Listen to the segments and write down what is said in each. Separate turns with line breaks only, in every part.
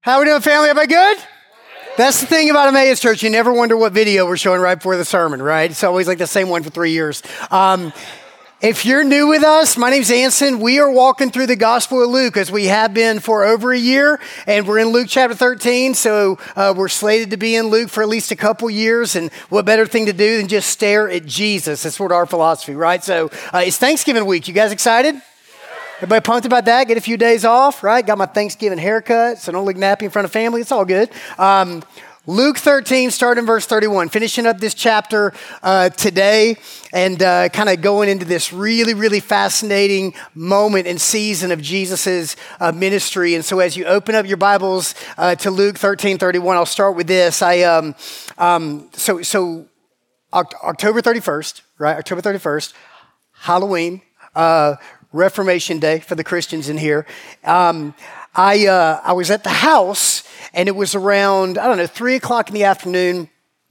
How we doing, family? Everybody good? That's the thing about Emmaus Church. You never wonder what video we're showing right before the sermon, right? It's always like the same one for 3 years. If you're new with us, my name's Anson. We are walking through the Gospel of Luke as we have been for over a year, and we're in Luke chapter 13, so we're slated to be in Luke for at least a couple years, and what better thing to do than just stare at Jesus? That's sort of our philosophy, right? So it's Thanksgiving week. You guys excited? Everybody pumped about that? Get a few days off, right? Got my Thanksgiving haircut, so don't look nappy in front of family. It's all good. Luke 13, starting in verse 31, finishing up this chapter today and kind of going into this really, really fascinating moment and season of Jesus's ministry. And so as you open up your Bibles to Luke 13, 31, I'll start with this. October 31st, right? October 31st, Halloween, Reformation Day for the Christians in here. I was at the house, and it was around, 3 o'clock in the afternoon,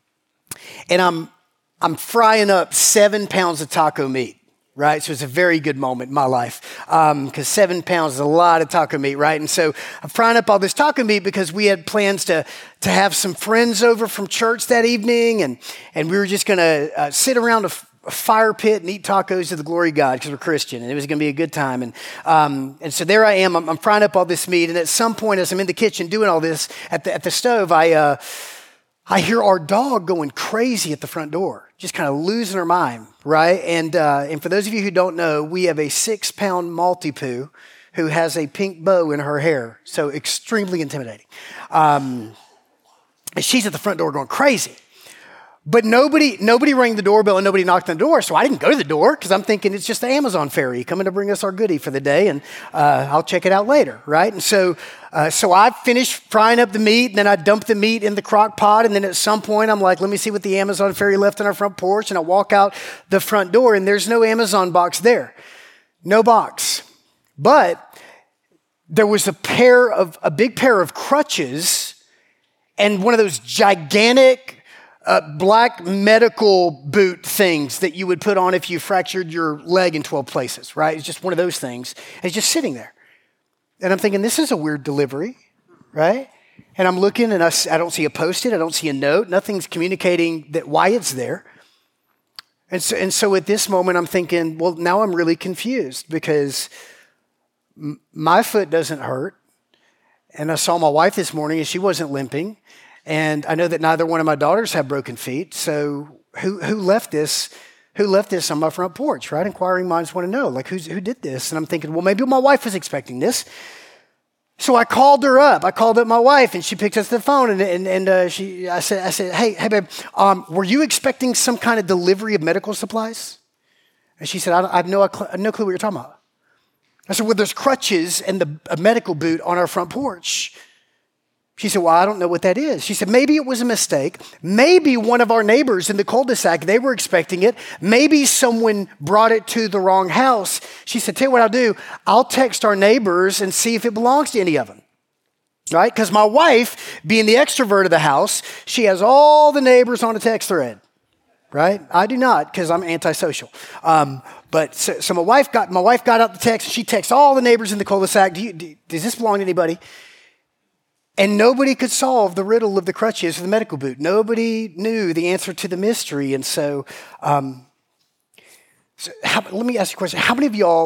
and I'm frying up 7 pounds of taco meat, right? So it's a very good moment in my life, because 7 pounds is a lot of taco meat, right? And so I'm frying up all this taco meat because we had plans to have some friends over from church that evening, and we were just going to sit around a fire pit and eat tacos to the glory of God because we're Christian, and it was going to be a good time. And so there I am. I'm frying up all this meat, and at some point, as I'm in the kitchen doing all this at the stove, I hear our dog going crazy at the front door, just kind of losing her mind, right? And for those of you who don't know, we have a 6-pound Maltipoo who has a pink bow in her hair, so extremely intimidating. And she's at the front door going crazy. But nobody rang the doorbell and nobody knocked on the door, so I didn't go to the door because I'm thinking it's just the Amazon ferry coming to bring us our goodie for the day, and I'll check it out later, right? And so I finished frying up the meat, and then I dumped the meat in the crock pot, and then at some point I'm like, let me see what the Amazon ferry left on our front porch, and I walk out the front door, and there's no Amazon box there. No box. But there was a big pair of crutches and one of those gigantic black medical boot things that you would put on if you fractured your leg in 12 places, right? It's just one of those things. And it's just sitting there. And I'm thinking, this is a weird delivery, right? And I'm looking, and I don't see a Post-it. I don't see a note. Nothing's communicating that why it's there. And so at this moment, I'm thinking, well, now I'm really confused because my foot doesn't hurt. And I saw my wife this morning, and she wasn't limping. And I know that neither one of my daughters have broken feet. So who left this on my front porch, right? Inquiring minds want to know, like, who did this? And I'm thinking, well, maybe my wife was expecting this. So I called her up. I called up my wife, and she picked up the phone, and I said, hey, babe, were you expecting some kind of delivery of medical supplies? And she said, I have no clue what you're talking about. I said, well, there's crutches and a medical boot on our front porch. She said, well, I don't know what that is. She said, maybe it was a mistake. Maybe one of our neighbors in the cul-de-sac, they were expecting it. Maybe someone brought it to the wrong house. She said, tell you what I'll do. I'll text our neighbors and see if it belongs to any of them, right? Because my wife, being the extrovert of the house, she has all the neighbors on a text thread, right? I do not because I'm antisocial. But so my wife got out the text. She texts all the neighbors in the cul-de-sac. Does this belong to anybody? And nobody could solve the riddle of the crutches or the medical boot. Nobody knew the answer to the mystery. And so, let me ask you a question. How many of y'all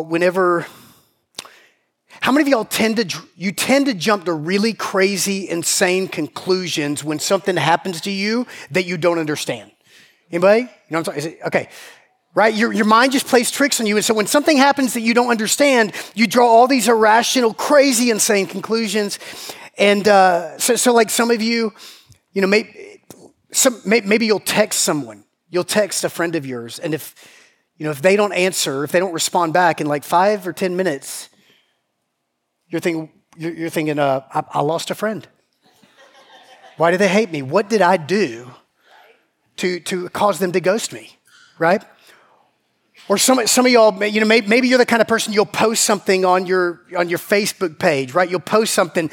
tend to jump to really crazy, insane conclusions when something happens to you that you don't understand? Anybody? You know what I'm talking? Okay. Right? Your mind just plays tricks on you. And so when something happens that you don't understand, you draw all these irrational, crazy, insane conclusions. And so like some of you, maybe you'll text someone. You'll text a friend of yours. And if they don't answer, if they don't respond back in like 5 or 10 minutes, you're thinking, I lost a friend. Why do they hate me? What did I do to cause them to ghost me, right? Or some of y'all, maybe you're the kind of person, you'll post something on your Facebook page, right? You'll post something,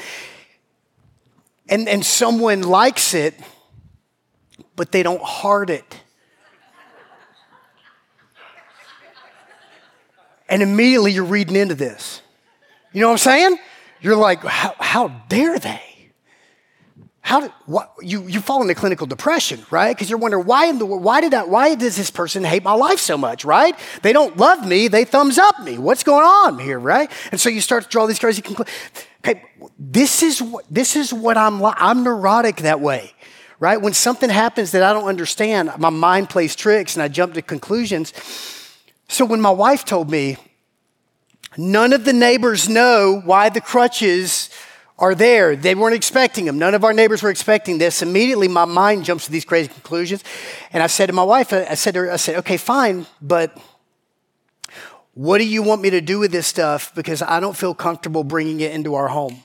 and someone likes it, but they don't heart it. And immediately you're reading into this. You know what I'm saying? You're like, how dare they? You fall into clinical depression, right? Because you're wondering why does this person hate my life so much, right? They don't love me, they thumbs up me. What's going on here, right? And so you start to draw these crazy conclusions. Okay, this is what I'm like. I'm neurotic that way, right? When something happens that I don't understand, my mind plays tricks and I jump to conclusions. So when my wife told me, none of the neighbors know why the crutches are there. They weren't expecting them. None of our neighbors were expecting this. Immediately, my mind jumps to these crazy conclusions. And I said to my wife, I said, okay, fine, but what do you want me to do with this stuff? Because I don't feel comfortable bringing it into our home.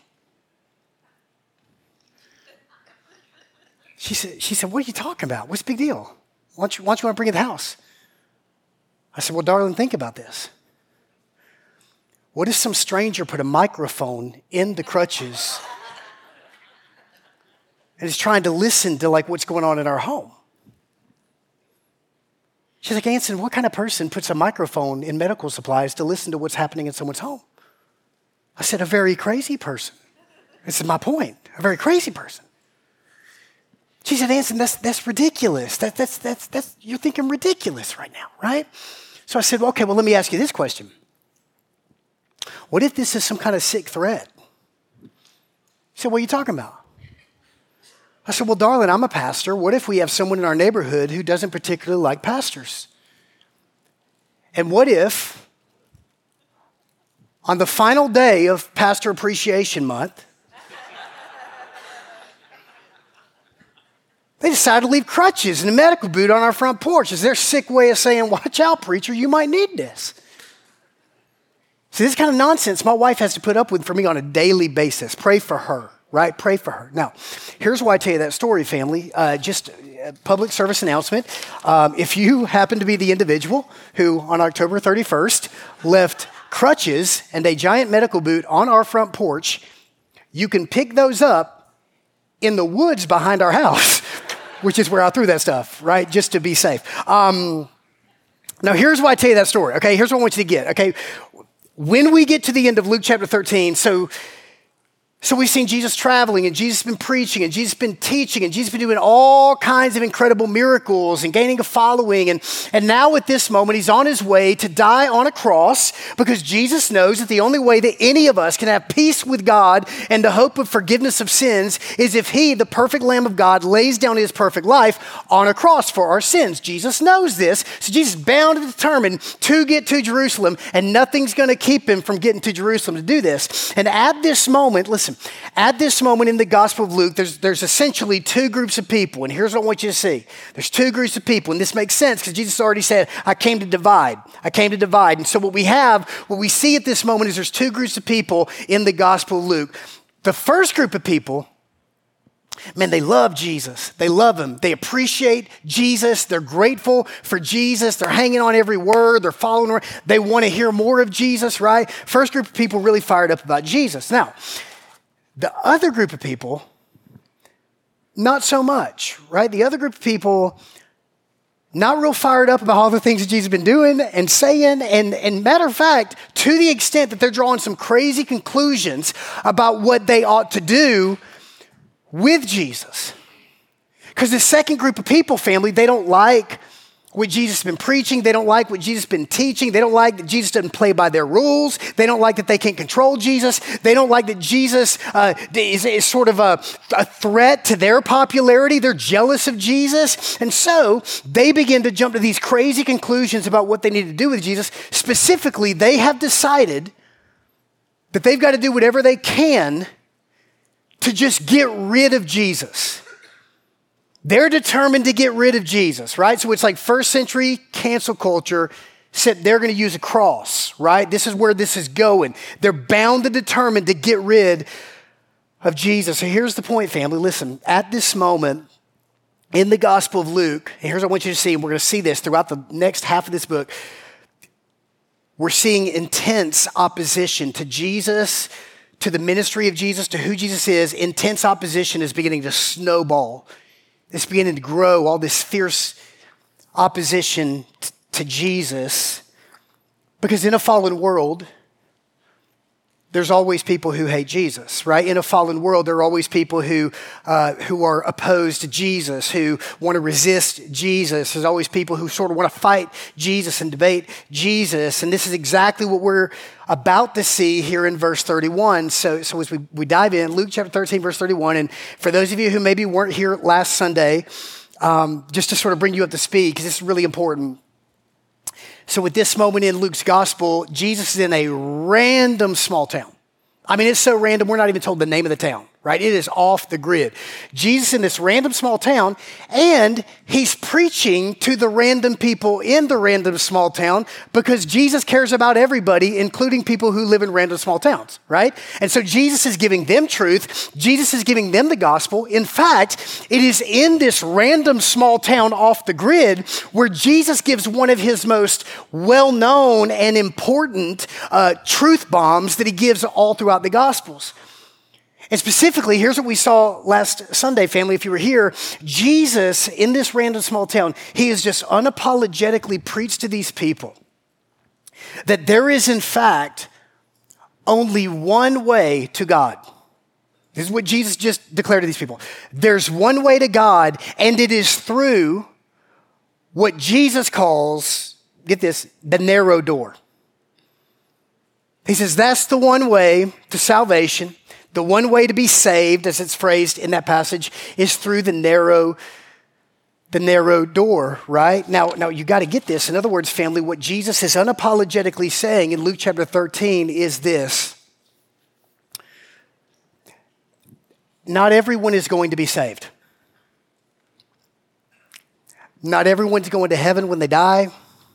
She said, what are you talking about? What's the big deal? Why don't you want to bring it to the house? I said, well, darling, think about this. What if some stranger put a microphone in the crutches and is trying to listen to what's going on in our home? She's like, Anson, what kind of person puts a microphone in medical supplies to listen to what's happening in someone's home? I said, a very crazy person. This is my point, a very crazy person. She said, Anson, that's ridiculous. That's you're thinking ridiculous right now, right? So I said, well, okay, well, let me ask you this question. What if this is some kind of sick threat? She said, what are you talking about? I said, well, darling, I'm a pastor. What if we have someone in our neighborhood who doesn't particularly like pastors? And what if on the final day of Pastor Appreciation Month, they decided to leave crutches and a medical boot on our front porch? Is their sick way of saying, watch out, preacher, you might need this? See, this kind of nonsense my wife has to put up with for me on a daily basis. Pray for her, right? Pray for her. Now, here's why I tell you that story, family. Just a public service announcement. If you happen to be the individual who on October 31st left crutches and a giant medical boot on our front porch, you can pick those up in the woods behind our house, which is where I threw that stuff, right? Just to be safe. Now, here's why I tell you that story, okay? Here's what I want you to get, okay? When we get to the end of Luke chapter 13, so we've seen Jesus traveling and Jesus has been preaching and Jesus has been teaching and Jesus has been doing all kinds of incredible miracles and gaining a following. And now at this moment, he's on his way to die on a cross because Jesus knows that the only way that any of us can have peace with God and the hope of forgiveness of sins is if he, the perfect Lamb of God, lays down his perfect life on a cross for our sins. Jesus knows this, so Jesus is bound and determined to get to Jerusalem, and nothing's going to keep him from getting to Jerusalem to do this. And at this moment, listen, at this moment in the Gospel of Luke, there's essentially two groups of people. And here's what I want you to see. There's two groups of people. And this makes sense because Jesus already said, I came to divide. I came to divide. And so what we see at this moment is there's two groups of people in the Gospel of Luke. The first group of people, man, they love Jesus. They love him. They appreciate Jesus. They're grateful for Jesus. They're hanging on every word. They're following word. They want to hear more of Jesus, right? First group of people really fired up about Jesus. Now, the other group of people, not so much, right? The other group of people, not real fired up about all the things that Jesus has been doing and saying. And matter of fact, to the extent that they're drawing some crazy conclusions about what they ought to do with Jesus. Because the second group of people, family, they don't like what Jesus has been preaching. They don't like what Jesus has been teaching. They don't like that Jesus doesn't play by their rules. They don't like that they can't control Jesus. They don't like that Jesus is sort of a threat to their popularity. They're jealous of Jesus. And so they begin to jump to these crazy conclusions about what they need to do with Jesus. Specifically, they have decided that they've got to do whatever they can to just get rid of Jesus. They're determined to get rid of Jesus, right? So it's like first century cancel culture, except they're going to use a cross, right? This is where this is going. They're bound and determined to get rid of Jesus. So here's the point, family. Listen, at this moment in the Gospel of Luke, and here's what I want you to see, and we're going to see this throughout the next half of this book, we're seeing intense opposition to Jesus, to the ministry of Jesus, to who Jesus is. Intense opposition is beginning to snowball. It's beginning to grow, all this fierce opposition to Jesus. Because in a fallen world, there's always people who hate Jesus, right? In a fallen world, there are always people who are opposed to Jesus, who want to resist Jesus. There's always people who sort of want to fight Jesus and debate Jesus. And this is exactly what we're about to see here in verse 31. So as we dive in, Luke chapter 13, verse 31. And for those of you who maybe weren't here last Sunday, just to sort of bring you up to speed, because this is really important. So at this moment in Luke's gospel, Jesus is in a random small town. I mean, it's so random, we're not even told the name of the town, right? It is off the grid. Jesus in this random small town, and he's preaching to the random people in the random small town because Jesus cares about everybody, including people who live in random small towns, right? And so Jesus is giving them truth. Jesus is giving them the gospel. In fact, it is in this random small town off the grid where Jesus gives one of his most well-known and important truth bombs that he gives all throughout the Gospels. And specifically, here's what we saw last Sunday, family, if you were here. Jesus, in this random small town, he has just unapologetically preached to these people that there is, in fact, only one way to God. This is what Jesus just declared to these people. There's one way to God, and it is through what Jesus calls, get this, the narrow door. He says that's the one way to salvation. The one way to be saved, as it's phrased in that passage, is through the narrow door, right? Now you got to get this. In other words, family, what Jesus is unapologetically saying in Luke chapter 13 is this. Not everyone is going to be saved. Not everyone's going to heaven when they die.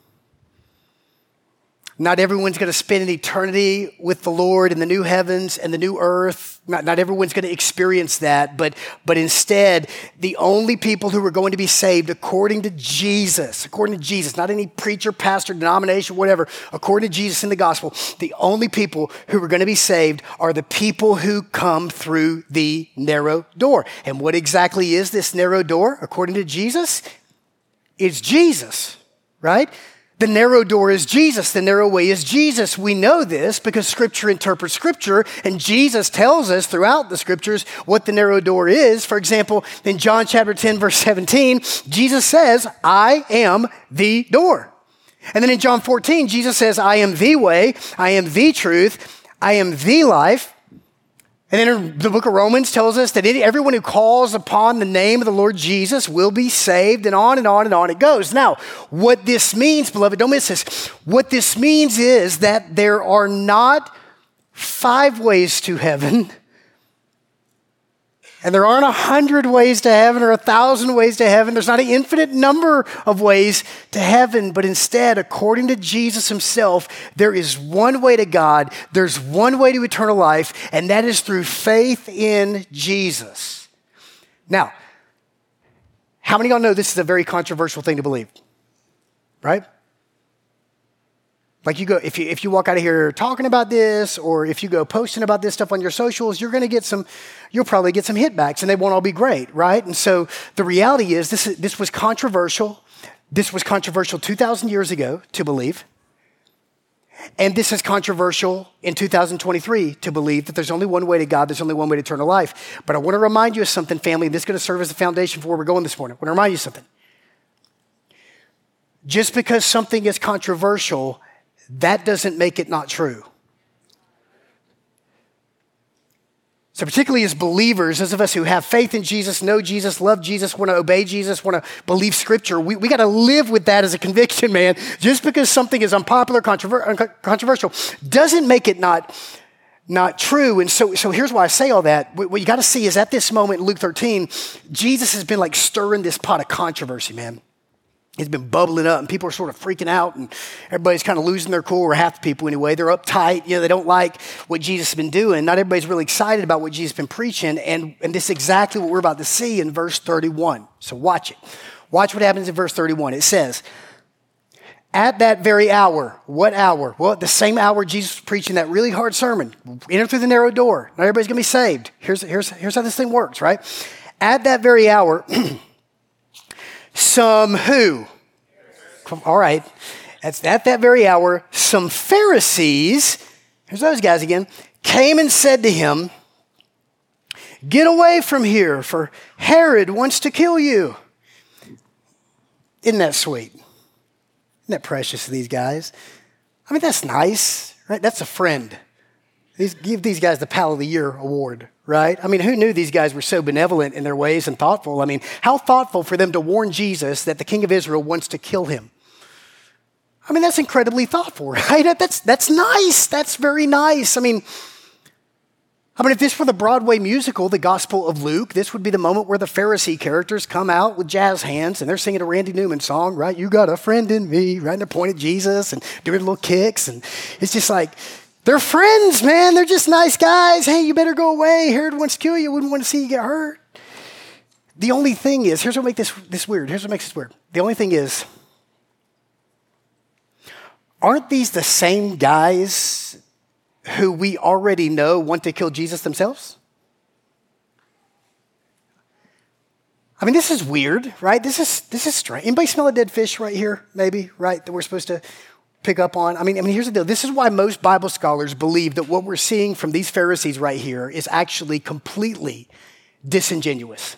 Not everyone's going to spend an eternity with the Lord in the new heavens and the new earth. Not everyone's going to experience that, but instead, the only people who are going to be saved according to Jesus, not any preacher, pastor, denomination, whatever, according to Jesus in the gospel, the only people who are going to be saved are the people who come through the narrow door. And what exactly is this narrow door according to Jesus? It's Jesus, right? The narrow door is Jesus. The narrow way is Jesus. We know this because Scripture interprets Scripture, and Jesus tells us throughout the Scriptures what the narrow door is. For example, in John chapter 10, verse 17, Jesus says, I am the door. And then in John 14, Jesus says, I am the way, I am the truth, I am the life. And then the book of Romans tells us that everyone who calls upon the name of the Lord Jesus will be saved, and on and on and on it goes. Now, what this means, beloved, don't miss this. What this means is that there are not 5 ways to heaven, and there aren't 100 ways to heaven or 1,000 ways to heaven. There's not an infinite number of ways to heaven, but instead, according to Jesus himself, there is one way to God. There's one way to eternal life, and that is through faith in Jesus. Now, how many of y'all know this is a very controversial thing to believe? Right? Like you go, if you walk out of here talking about this, or if you go posting about this stuff on your socials, you'll probably get some hitbacks, and they won't all be great, right? And so the reality is this was controversial. This was controversial 2,000 years ago to believe. And this is controversial in 2023 to believe that there's only one way to God, there's only one way to eternal life. But I want to remind you of something, family, and this is going to serve as the foundation for where we're going this morning. I want to remind you of something. Just because something is controversial, that doesn't make it not true. So particularly as believers, those of us who have faith in Jesus, know Jesus, love Jesus, want to obey Jesus, want to believe Scripture, we got to live with that as a conviction, man. Just because something is unpopular, controversial, doesn't make it not true. And so here's why I say all that. What you got to see is at this moment in Luke 13, Jesus has been like stirring this pot of controversy, man. It's been bubbling up, and people are sort of freaking out, and everybody's kind of losing their cool, or half the people anyway. They're uptight. They don't like what Jesus has been doing. Not everybody's really excited about what Jesus has been preaching, and this is exactly what we're about to see in verse 31. So watch it. Watch what happens in verse 31. It says, at that very hour, what hour? Well, the same hour Jesus was preaching that really hard sermon. Enter through the narrow door. Not everybody's going to be saved. Here's how this thing works, right? At that very hour... Some who? All right. At that very hour, some Pharisees, here's those guys again, came and said to him, "Get away from here, for Herod wants to kill you." Isn't that sweet? Isn't that precious to these guys? I mean, that's nice, right? That's a friend. Give these guys the Pal of the Year award, right? I mean, who knew these guys were so benevolent in their ways and thoughtful? I mean, how thoughtful for them to warn Jesus that the king of Israel wants to kill him. I mean, that's incredibly thoughtful, right? That's nice. That's very nice. I mean, if this were the Broadway musical, The Gospel of Luke, this would be the moment where the Pharisee characters come out with jazz hands and they're singing a Randy Newman song, right? You got a friend in me, right? And they're pointing at Jesus and doing little kicks. And it's just like, they're friends, man. They're just nice guys. Hey, you better go away. Herod wants to kill you. Wouldn't want to see you get hurt. The only thing is, here's what makes this weird. Here's what makes this weird. The only thing is, aren't these the same guys who we already know want to kill Jesus themselves? I mean, this is weird, right? This is strange. Anybody smell a dead fish right here, maybe, right, that we're supposed to pick up on? I mean, here's the deal. This is why most Bible scholars believe that what we're seeing from these Pharisees right here is actually completely disingenuous.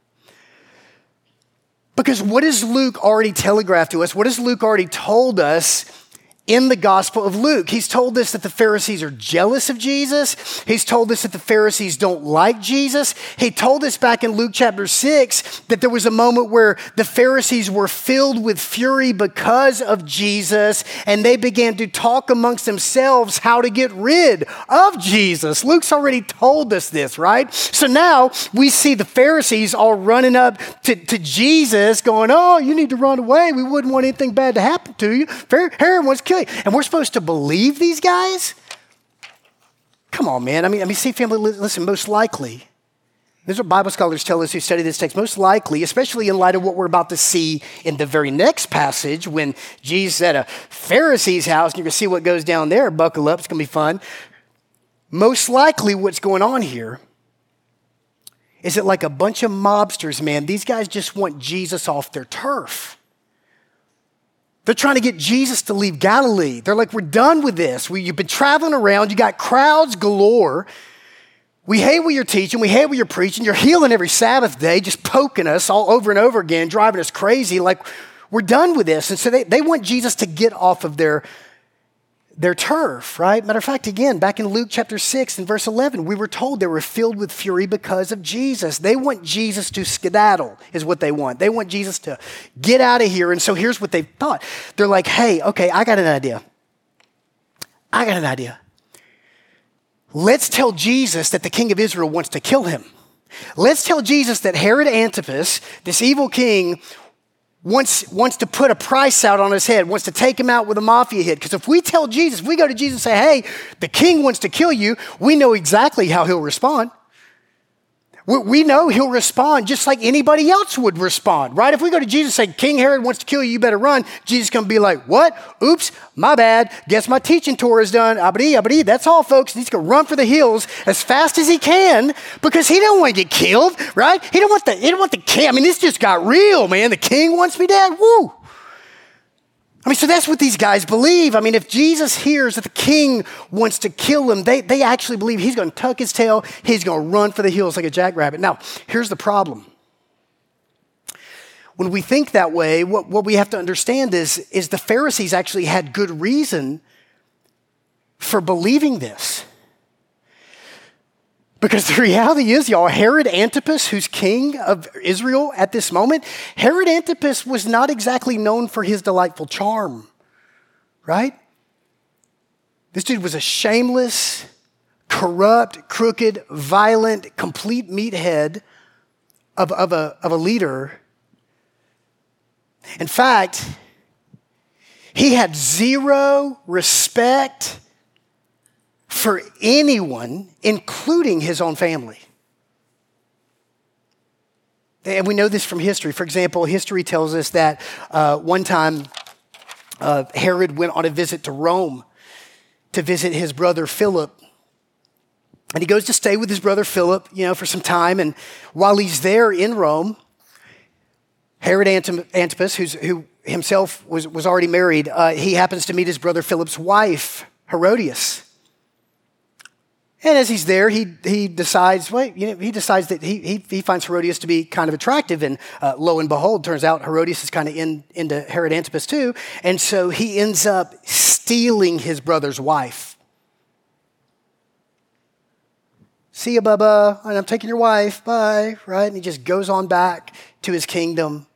Because what has Luke already telegraphed to us? What has Luke already told us in the Gospel of Luke? He's told us that the Pharisees are jealous of Jesus. He's told us that the Pharisees don't like Jesus. He told us back in Luke chapter 6 that there was a moment where the Pharisees were filled with fury because of Jesus, and they began to talk amongst themselves how to get rid of Jesus. Luke's already told us this, right? So now we see the Pharisees all running up to Jesus going, "Oh, you need to run away. We wouldn't want anything bad to happen to you. Herod wants to kill you." And we're supposed to believe these guys? Come on, man. I mean, see, family, listen, most likely, this is what Bible scholars tell us who study this text, most likely, especially in light of what we're about to see in the very next passage when Jesus is at a Pharisee's house, and you're going to see what goes down there. Buckle up, it's going to be fun. Most likely what's going on here is that like a bunch of mobsters, man, these guys just want Jesus off their turf. They're trying to get Jesus to leave Galilee. They're like, "We're done with this. You've been traveling around. You got crowds galore. We hate what you're teaching. We hate what you're preaching. You're healing every Sabbath day, just poking us all over and over again, driving us crazy. Like, we're done with this." And so they want Jesus to get off of their turf, right? Matter of fact, again, back in Luke chapter 6 and verse 11, we were told they were filled with fury because of Jesus. They want Jesus to skedaddle is what they want. They want Jesus to get out of here. And so here's what they thought. They're like, "Hey, okay, I got an idea. Let's tell Jesus that the king of Israel wants to kill him. Let's tell Jesus that Herod Antipas, this evil king, wants to put a price out on his head, wants to take him out with a mafia hit. Because if we tell Jesus, if we go to Jesus and say, 'Hey, the king wants to kill you,' we know exactly how he'll respond. We know he'll respond just like anybody else would respond, right? If we go to Jesus and say, 'King Herod wants to kill you, you better run,' Jesus is going to be like, 'What? Oops, my bad. Guess my teaching tour is done. Abadi. That's all, folks.' He's going to run for the hills as fast as he can because he don't want to get killed, right? He don't want the king. I mean, this just got real, man. The king wants me dead. Woo. I mean, so that's what these guys believe. I mean, if Jesus hears that the king wants to kill him, they actually believe he's going to tuck his tail, he's going to run for the hills like a jackrabbit. Now, here's the problem. When we think that way, what we have to understand is the Pharisees actually had good reason for believing this. Because the reality is, y'all, Herod Antipas, who's king of Israel at this moment, Herod Antipas was not exactly known for his delightful charm, right? This dude was a shameless, corrupt, crooked, violent, complete meathead of a leader. In fact, he had zero respect for anyone, including his own family. And we know this from history. For example, history tells us that one time Herod went on a visit to Rome to visit his brother Philip. And he goes to stay with his brother Philip, for some time. And while he's there in Rome, Herod Antipas, who himself was already married, he happens to meet his brother Philip's wife, Herodias. And as he's there, he decides, he decides that he finds Herodias to be kind of attractive. And lo and behold, turns out Herodias is kind of into Herod Antipas too. And so he ends up stealing his brother's wife. See ya, Bubba, and I'm taking your wife, bye, right? And he just goes on back to his kingdom.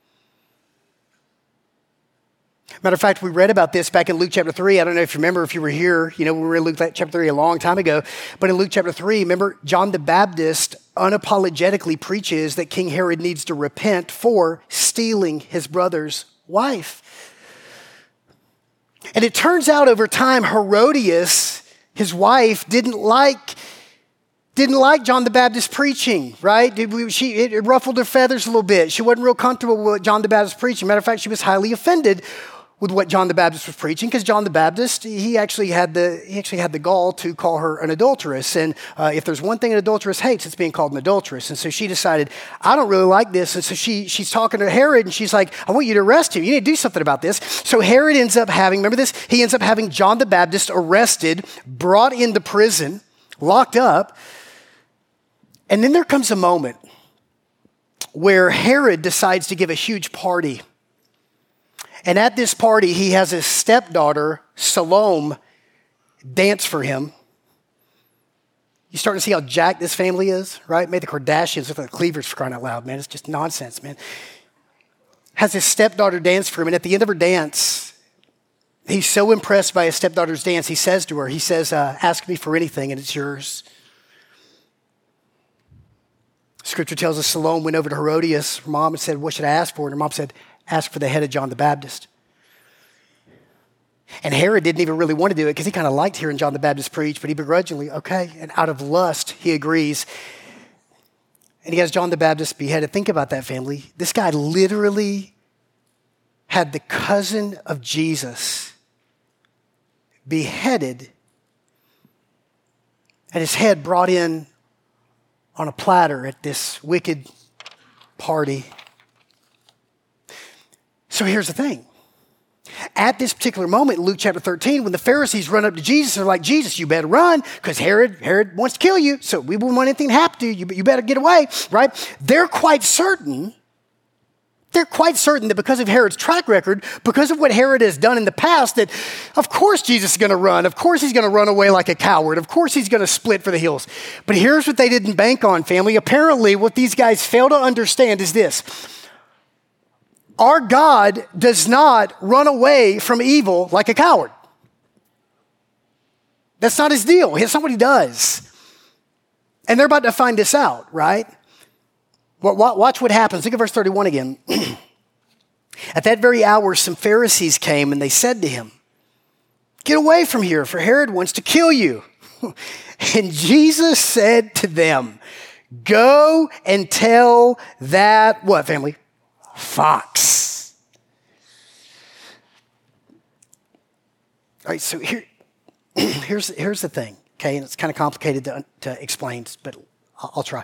Matter of fact, we read about this back in Luke chapter 3. I don't know if you remember, if you were here, we were in Luke chapter 3 a long time ago. But in Luke chapter 3, remember, John the Baptist unapologetically preaches that King Herod needs to repent for stealing his brother's wife. And it turns out over time, Herodias, his wife, didn't like John the Baptist preaching, right? It ruffled her feathers a little bit. She wasn't real comfortable with what John the Baptist preaching. Matter of fact, she was highly offended with what John the Baptist was preaching, because John the Baptist, he actually had the gall to call her an adulteress. And if there's one thing an adulteress hates, it's being called an adulteress. And so she decided, I don't really like this. And so she's talking to Herod, and she's like, I want you to arrest him. You need to do something about this. So Herod ends up having, remember this? He ends up having John the Baptist arrested, brought into prison, locked up. And then there comes a moment where Herod decides to give a huge party. And at this party, he has his stepdaughter, Salome, dance for him. You starting to see how jacked this family is, right? Made the Kardashians look like cleavers, for crying out loud, man. It's just nonsense, man. Has his stepdaughter dance for him. And at the end of her dance, he's so impressed by his stepdaughter's dance, he says to her, ask me for anything and it's yours. Scripture tells us Salome went over to Herodias, her mom, and said, what should I ask for? And her mom said, ask for the head of John the Baptist. And Herod didn't even really want to do it because he kind of liked hearing John the Baptist preach, but he begrudgingly, okay, and out of lust, he agrees. And he has John the Baptist beheaded. Think about that, family. This guy literally had the cousin of Jesus beheaded and his head brought in on a platter at this wicked party. So here's the thing. At this particular moment in Luke chapter 13, when the Pharisees run up to Jesus, they're like, Jesus, you better run because Herod wants to kill you. So we wouldn't want anything to happen to you, but you better get away, right? They're quite certain that because of Herod's track record, because of what Herod has done in the past, that of course Jesus is going to run. Of course he's going to run away like a coward. Of course he's going to split for the hills. But here's what they didn't bank on, family. Apparently what these guys fail to understand is this. Our God does not run away from evil like a coward. That's not his deal. That's not what he does. And they're about to find this out, right? Watch what happens. Look at verse 31 again. At that very hour, some Pharisees came and they said to him, get away from here, for Herod wants to kill you. And Jesus said to them, go and tell that, what, family? Fox. All right, so here's the thing, okay? And it's kind of complicated to explain, but I'll try.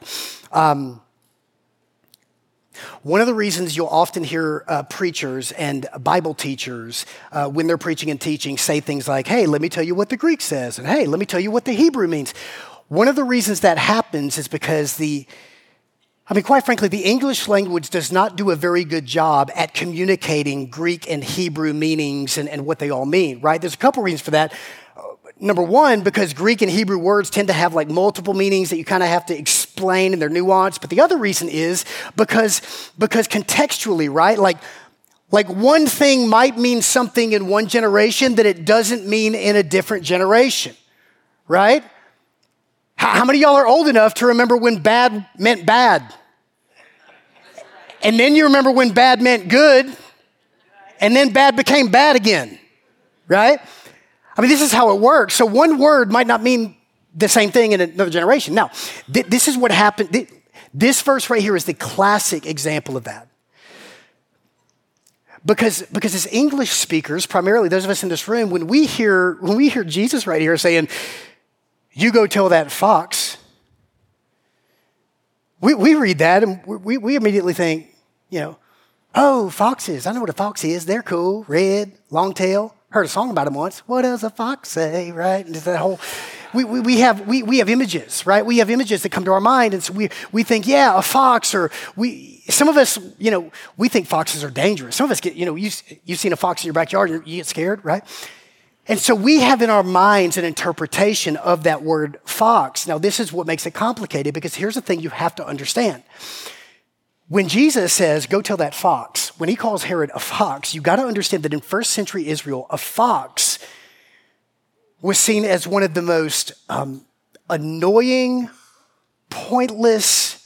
One of the reasons you'll often hear preachers and Bible teachers, when they're preaching and teaching, say things like, hey, let me tell you what the Greek says, and hey, let me tell you what the Hebrew means. One of the reasons that happens is because quite frankly, the English language does not do a very good job at communicating Greek and Hebrew meanings and what they all mean, right? There's a couple reasons for that. Number one, because Greek and Hebrew words tend to have like multiple meanings that you kind of have to explain and they're nuanced. But the other reason is because contextually, right? Like one thing might mean something in one generation that it doesn't mean in a different generation, right? How many of y'all are old enough to remember when bad meant bad? And then you remember when bad meant good, and then bad became bad again, right? This is how it works. So one word might not mean the same thing in another generation. Now, this is what happened. This verse right here is the classic example of that. Because as English speakers, primarily those of us in this room, when we hear Jesus right here saying, you go tell that fox, we read that and we immediately think, oh, foxes. I know what a fox is. They're cool, red, long tail, Heard a song about him once. What does a fox say, right? And that whole, we have images, right? We have images that come to our mind, and so we think, yeah, a fox, or some of us, we think foxes are dangerous. Some of us get, you've seen a fox in your backyard, and you get scared, right? And so we have in our minds an interpretation of that word fox. Now, this is what makes it complicated, because here's the thing you have to understand. When Jesus says, go tell that fox, when he calls Herod a fox, you got to understand that in first century Israel, a fox was seen as one of the most annoying, pointless,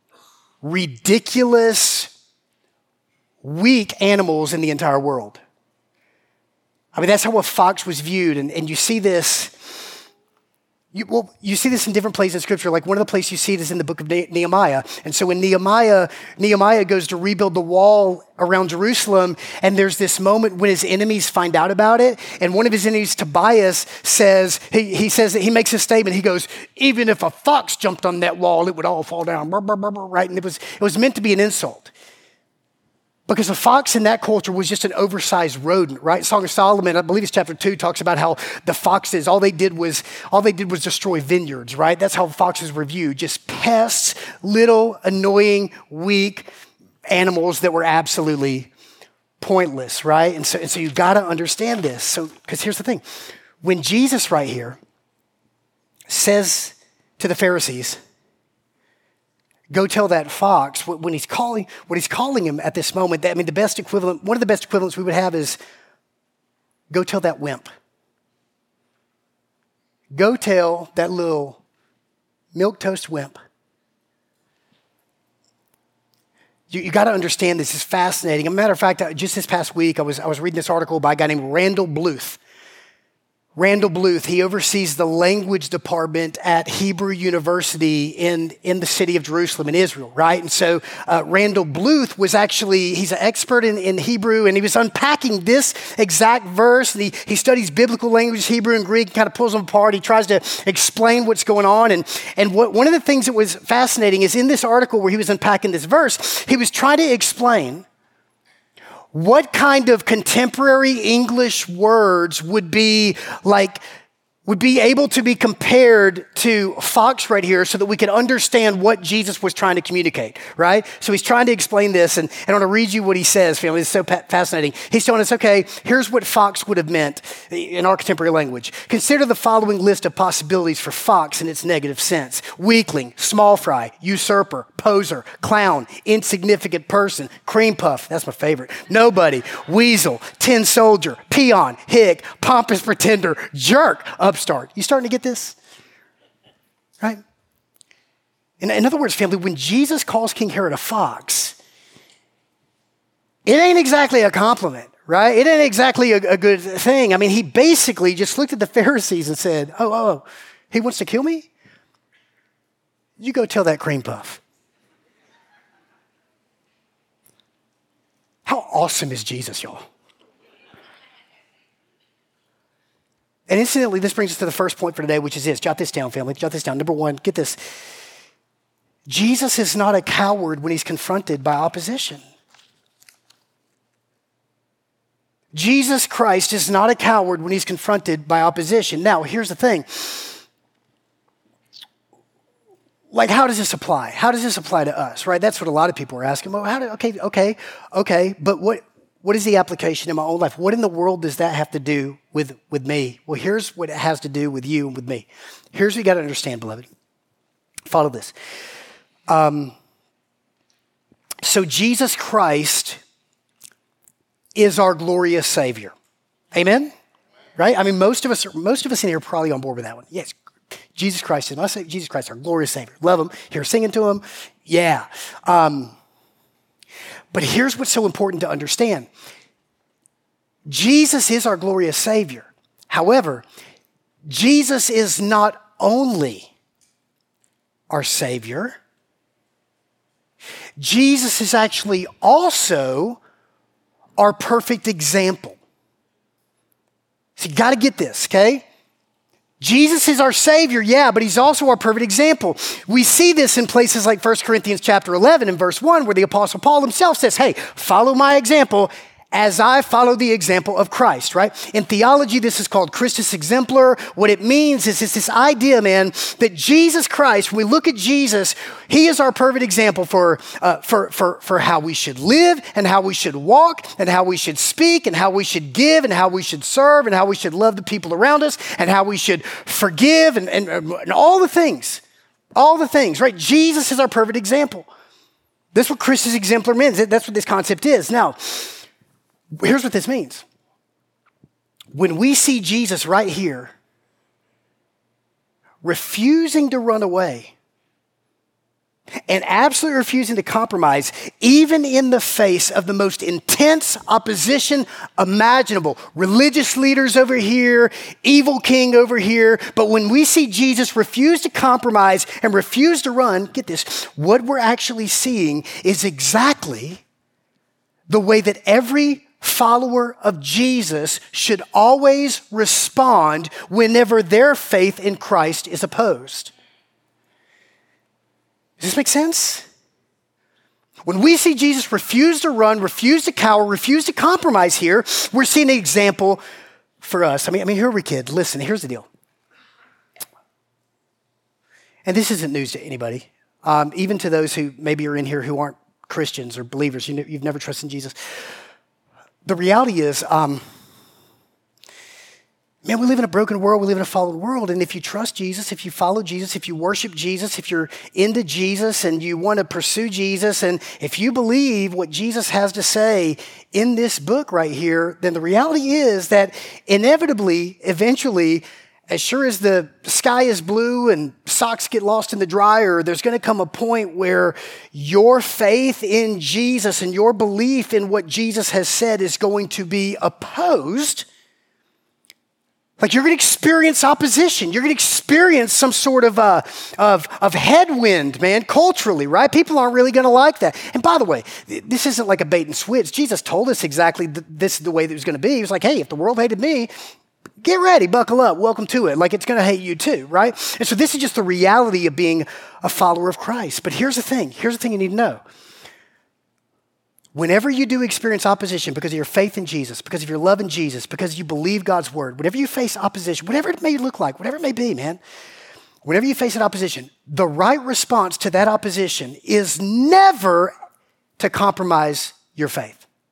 ridiculous, weak animals in the entire world. I mean, that's how a fox was viewed. And you see this, you see this in different places in Scripture. Like one of the places you see it is in the book of Nehemiah. And so when Nehemiah goes to rebuild the wall around Jerusalem, and there's this moment when his enemies find out about it. And one of his enemies, Tobias, says, he says that he makes a statement. He goes, even if a fox jumped on that wall, it would all fall down, right? And it was meant to be an insult. Because a fox in that culture was just an oversized rodent, right? Song of Solomon, I believe it's chapter 2, talks about how the foxes, all they did was destroy vineyards, right? That's how foxes were viewed, just pests, little, annoying, weak animals that were absolutely pointless, right? And so you've got to understand this. So, because here's the thing. When Jesus right here says to the Pharisees, go tell that fox, what he's calling him at this moment, one of the best equivalents we would have is, go tell that wimp. Go tell that little milquetoast wimp. You got to understand this is fascinating. As a matter of fact, just this past week, I was reading this article by a guy named Randall Bluth. Randall Bluth, he oversees the language department at Hebrew University in the city of Jerusalem in Israel, right? And so Randall Bluth he's an expert in Hebrew, and he was unpacking this exact verse. And he studies biblical languages, Hebrew and Greek, kind of pulls them apart. He tries to explain what's going on. And one of the things that was fascinating is in this article where he was unpacking this verse, he was trying to explain what kind of contemporary English words would be able to be compared to fox right here so that we can understand what Jesus was trying to communicate, right? So he's trying to explain this, and I want to read you what he says, family. It's so fascinating. He's telling us, okay, here's what fox would have meant in our contemporary language. Consider the following list of possibilities for fox in its negative sense. Weakling, small fry, usurper, poser, clown, insignificant person, cream puff, that's my favorite, nobody, weasel, tin soldier, peon, hick, pompous pretender, jerk, upstart. You starting to get this? Right? In other words, family, when Jesus calls King Herod a fox, it ain't exactly a compliment, right? It ain't exactly a good thing. I mean, he basically just looked at the Pharisees and said, oh, he wants to kill me? You go tell that cream puff. How awesome is Jesus, y'all? And incidentally, this brings us to the first point for today, which is this. Jot this down, family. Jot this down. Number one, get this. Jesus is not a coward when he's confronted by opposition. Jesus Christ is not a coward when he's confronted by opposition. Now, here's the thing. Like, how does this apply? How does this apply to us, right? That's what a lot of people are asking. Well, okay, but what is the application in my own life? What in the world does that have to do with me? Well, here's what it has to do with you and with me. Here's what you got to understand, beloved. Follow this. So Jesus Christ is our glorious Savior. Amen? Right? I mean, most of us in here are probably on board with that one. Yes, Jesus Christ is, when I say Jesus Christ, our glorious Savior. Love him. Here, singing to him. Yeah. But here's what's so important to understand. Jesus is our glorious Savior. However, Jesus is not only our Savior, Jesus is actually also our perfect example. So you got to get this, okay? Jesus is our Savior, yeah, but he's also our perfect example. We see this in places like 1 Corinthians chapter 11 and verse 1, where the Apostle Paul himself says, hey, follow my example as I follow the example of Christ, right? In theology, this is called Christus Exemplar. What it means is it's this idea, man, that Jesus Christ, when we look at Jesus, he is our perfect example for how we should live and how we should walk and how we should speak and how we should give and how we should serve and how we should love the people around us and how we should forgive and all the things, right? Jesus is our perfect example. That's what Christus Exemplar means. That's what this concept is. Now, here's what this means. When we see Jesus right here, refusing to run away and absolutely refusing to compromise, even in the face of the most intense opposition imaginable, religious leaders over here, evil king over here, but when we see Jesus refuse to compromise and refuse to run, get this, what we're actually seeing is exactly the way that every follower of Jesus should always respond whenever their faith in Christ is opposed. Does this make sense? When we see Jesus refuse to run, refuse to cower, refuse to compromise here, we're seeing an example for us. I mean, here we kid. Listen, here's the deal. And this isn't news to anybody, even to those who maybe are in here who aren't Christians or believers. You've never trusted in Jesus. The reality is, man, we live in a broken world. We live in a fallen world. And if you trust Jesus, if you follow Jesus, if you worship Jesus, if you're into Jesus and you want to pursue Jesus, and if you believe what Jesus has to say in this book right here, then the reality is that inevitably, eventually, as sure as the sky is blue and socks get lost in the dryer, there's going to come a point where your faith in Jesus and your belief in what Jesus has said is going to be opposed. Like you're going to experience opposition. You're going to experience some sort of headwind, man, culturally, right? People aren't really going to like that. And by the way, this isn't like a bait and switch. Jesus told us exactly this is the way that it was going to be. He was like, hey, if the world hated me, get ready, buckle up, welcome to it. Like it's going to hate you too, right? And so this is just the reality of being a follower of Christ. But here's the thing you need to know. Whenever you do experience opposition because of your faith in Jesus, because of your love in Jesus, because you believe God's word, whenever you face opposition, whatever it may look like, whatever it may be, man, whenever you face an opposition, the right response to that opposition is never to compromise your faith.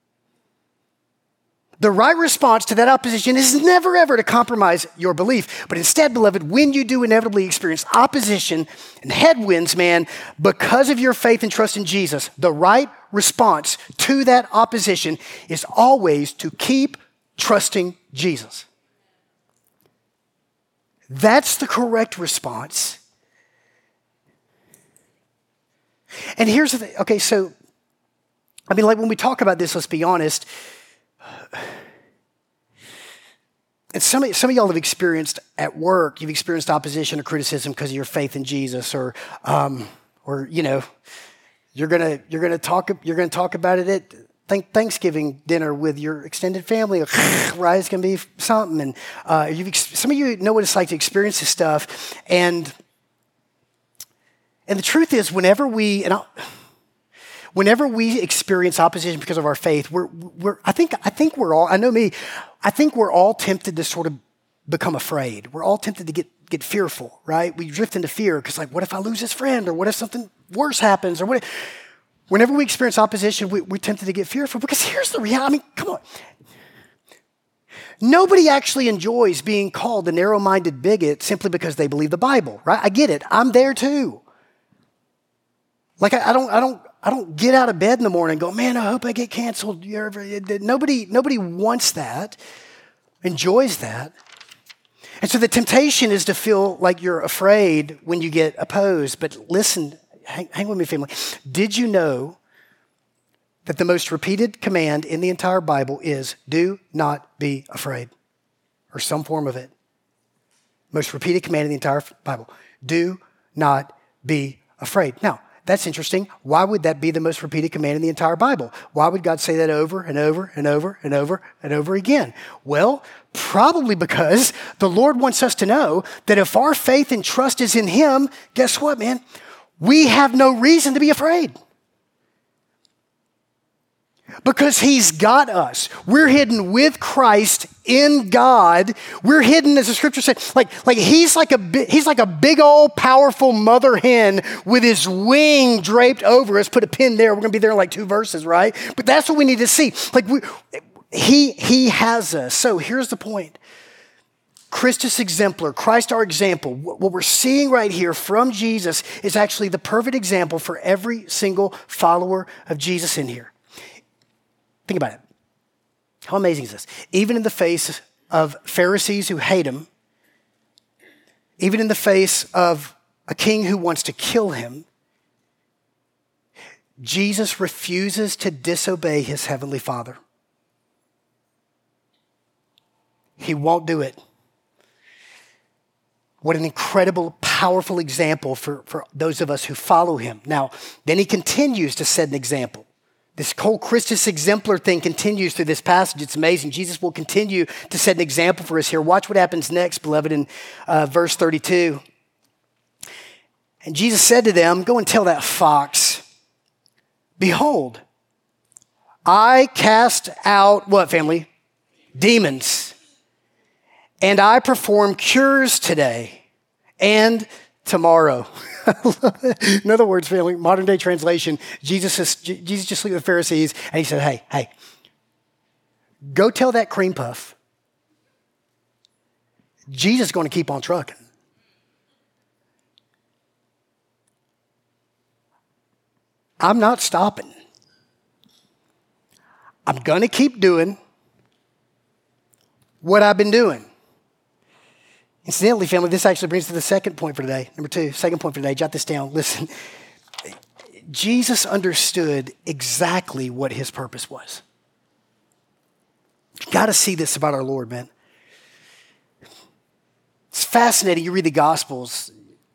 The right response to that opposition is never, ever to compromise your belief. But instead, beloved, when you do inevitably experience opposition and headwinds, man, because of your faith and trust in Jesus, the right response to that opposition is always to keep trusting Jesus. That's the correct response. And here's the thing. Okay, so, I mean, like when we talk about this, let's be honest. And some of y'all have experienced at work, you've experienced opposition or criticism because of your faith in Jesus, or you know, you're gonna talk about it at Thanksgiving dinner with your extended family, right? It's gonna be something, and some of you know what it's like to experience this stuff, and the truth is, whenever we experience opposition because of our faith, I think we're all tempted to sort of become afraid. We're all tempted to get fearful, right? We drift into fear because, like, what if I lose this friend, or what if something worse happens, or what? Whenever we experience opposition, we're tempted to get fearful because here's the reality. I mean, come on. Nobody actually enjoys being called a narrow-minded bigot simply because they believe the Bible, right? I get it. I'm there too. Like I don't get out of bed in the morning and go, man, I hope I get canceled. Nobody wants that, enjoys that. And so the temptation is to feel like you're afraid when you get opposed. But listen, hang with me, family. Did you know that the most repeated command in the entire Bible is do not be afraid, or some form of it? Most repeated command in the entire Bible. Do not be afraid. Now, that's interesting. Why would that be the most repeated command in the entire Bible? Why would God say that over and over and over and over and over again? Well, probably because the Lord wants us to know that if our faith and trust is in Him, guess what, man? We have no reason to be afraid. Because he's got us. We're hidden with Christ in God. We're hidden, as the scripture says, like he's like a big old powerful mother hen with his wing draped over us. Put a pin there. We're going to be there in like 2 verses, right? But that's what we need to see. Like he has us. So here's the point. Christus exemplar, Christ our example. What we're seeing right here from Jesus is actually the perfect example for every single follower of Jesus in here. Think about it. How amazing is this? Even in the face of Pharisees who hate him, even in the face of a king who wants to kill him, Jesus refuses to disobey his heavenly Father. He won't do it. What an incredible, powerful example for those of us who follow him. Now, then he continues to set an example. This whole Christus exemplar thing continues through this passage. It's amazing. Jesus will continue to set an example for us here. Watch what happens next, beloved, in verse 32. And Jesus said to them, go and tell that fox, behold, I cast out, what, family? Demons. And I perform cures today and tomorrow. In other words, family, modern day translation, Jesus just looked at the Pharisees and he said, hey, go tell that cream puff, Jesus is going to keep on trucking. I'm not stopping. I'm going to keep doing what I've been doing. Incidentally, family, this actually brings to the second point for today. Number 2, second point for today. Jot this down. Listen, Jesus understood exactly what his purpose was. You got to see this about our Lord, man. It's fascinating. You read the Gospels.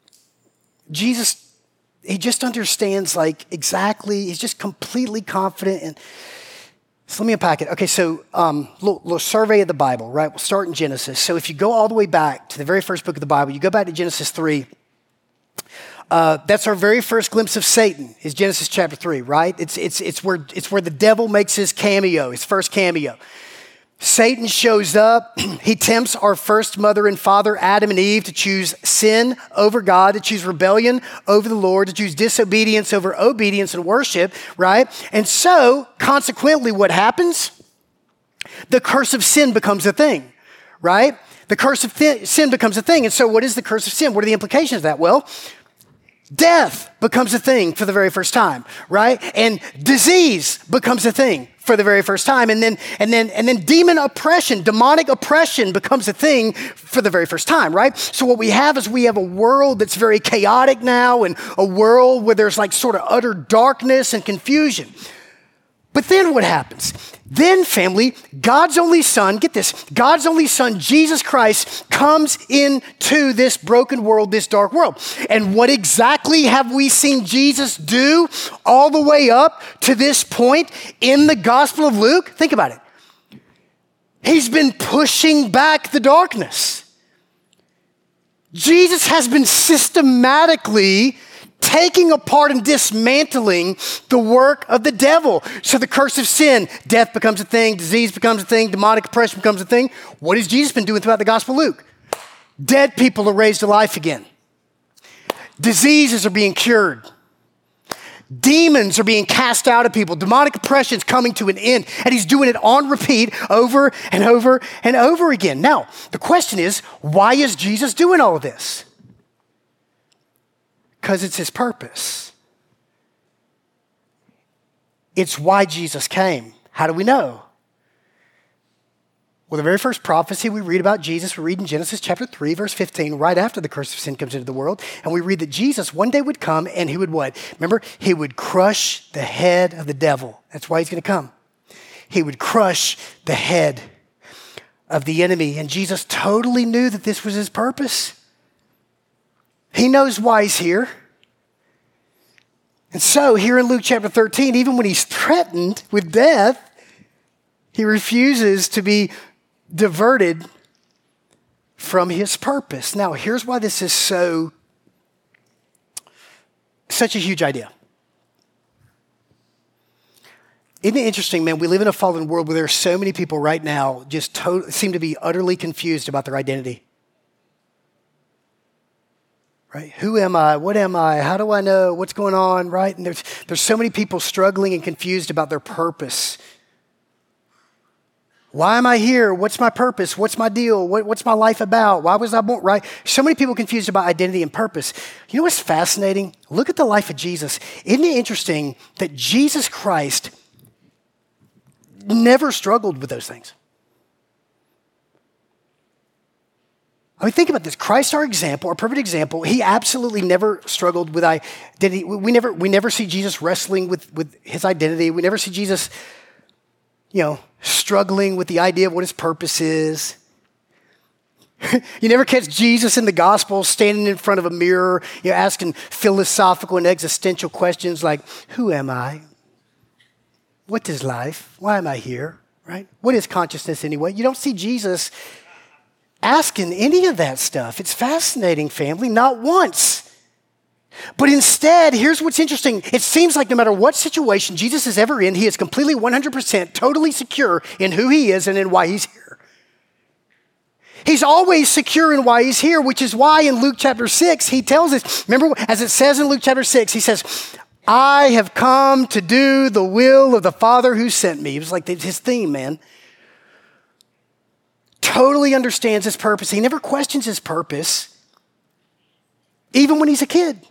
Jesus, he just understands like exactly, he's just completely confident. And so let me unpack it. Okay, so little survey of the Bible, right? We'll start in Genesis. So if you go all the way back to the very first book of the Bible, you go back to Genesis 3. That's our very first glimpse of Satan, is Genesis chapter 3, right? It's where the devil makes his cameo, his first cameo. Satan shows up. He tempts our first mother and father, Adam and Eve, to choose sin over God, to choose rebellion over the Lord, to choose disobedience over obedience and worship, right? And so, consequently, what happens? The curse of sin becomes a thing, right? The curse of sin becomes a thing. And so what is the curse of sin? What are the implications of that? Well, death becomes a thing for the very first time, right? And disease becomes a thing for the very first time. And then demon oppression, demonic oppression becomes a thing for the very first time, right? So what we have is we have a world that's very chaotic now, and a world where there's like sort of utter darkness and confusion. But then what happens? Then, family, God's only son, get this, God's only son, Jesus Christ, comes into this broken world, this dark world. And what exactly have we seen Jesus do all the way up to this point in the Gospel of Luke? Think about it. He's been pushing back the darkness. Jesus has been systematically taking apart and dismantling the work of the devil. So the curse of sin, death becomes a thing, disease becomes a thing, demonic oppression becomes a thing. What has Jesus been doing throughout the Gospel of Luke? Dead people are raised to life again. Diseases are being cured. Demons are being cast out of people. Demonic oppression is coming to an end. And he's doing it on repeat over and over and over again. Now, the question is, why is Jesus doing all of this? Because it's his purpose. It's why Jesus came. How do we know? Well, the very first prophecy we read about Jesus, we read in Genesis chapter 3, verse 15, right after the curse of sin comes into the world. And we read that Jesus one day would come and he would what? Remember, he would crush the head of the devil. That's why he's going to come. He would crush the head of the enemy. And Jesus totally knew that this was his purpose. He knows why he's here. And so here in Luke chapter 13, even when he's threatened with death, he refuses to be diverted from his purpose. Now, here's why this is such a huge idea. Isn't it interesting, man? We live in a fallen world where there are so many people right now just seem to be utterly confused about their identity. Right? Who am I? What am I? How do I know what's going on? Right? And there's so many people struggling and confused about their purpose. Why am I here? What's my purpose? What's my deal? What's my life about? Why was I born? Right? So many people confused about identity and purpose. You know what's fascinating? Look at the life of Jesus. Isn't it interesting that Jesus Christ never struggled with those things? I mean, think about this. Christ, our example, our perfect example, he absolutely never struggled with identity. We never see Jesus wrestling with his identity. We never see Jesus, struggling with the idea of what his purpose is. You never catch Jesus in the gospel standing in front of a mirror, asking philosophical and existential questions like, who am I? What is life? Why am I here? Right? What is consciousness anyway? You don't see Jesus asking any of that stuff. It's fascinating, family, not once. But instead, here's what's interesting. It seems like no matter what situation Jesus is ever in, he is completely 100% totally secure in who he is and in why he's here. He's always secure in why he's here, which is why in Luke chapter 6, he tells us, remember, as it says in Luke chapter 6, he says, I have come to do the will of the Father who sent me. It was like his theme, man. Totally understands his purpose. He never questions his purpose, even when he's a kid.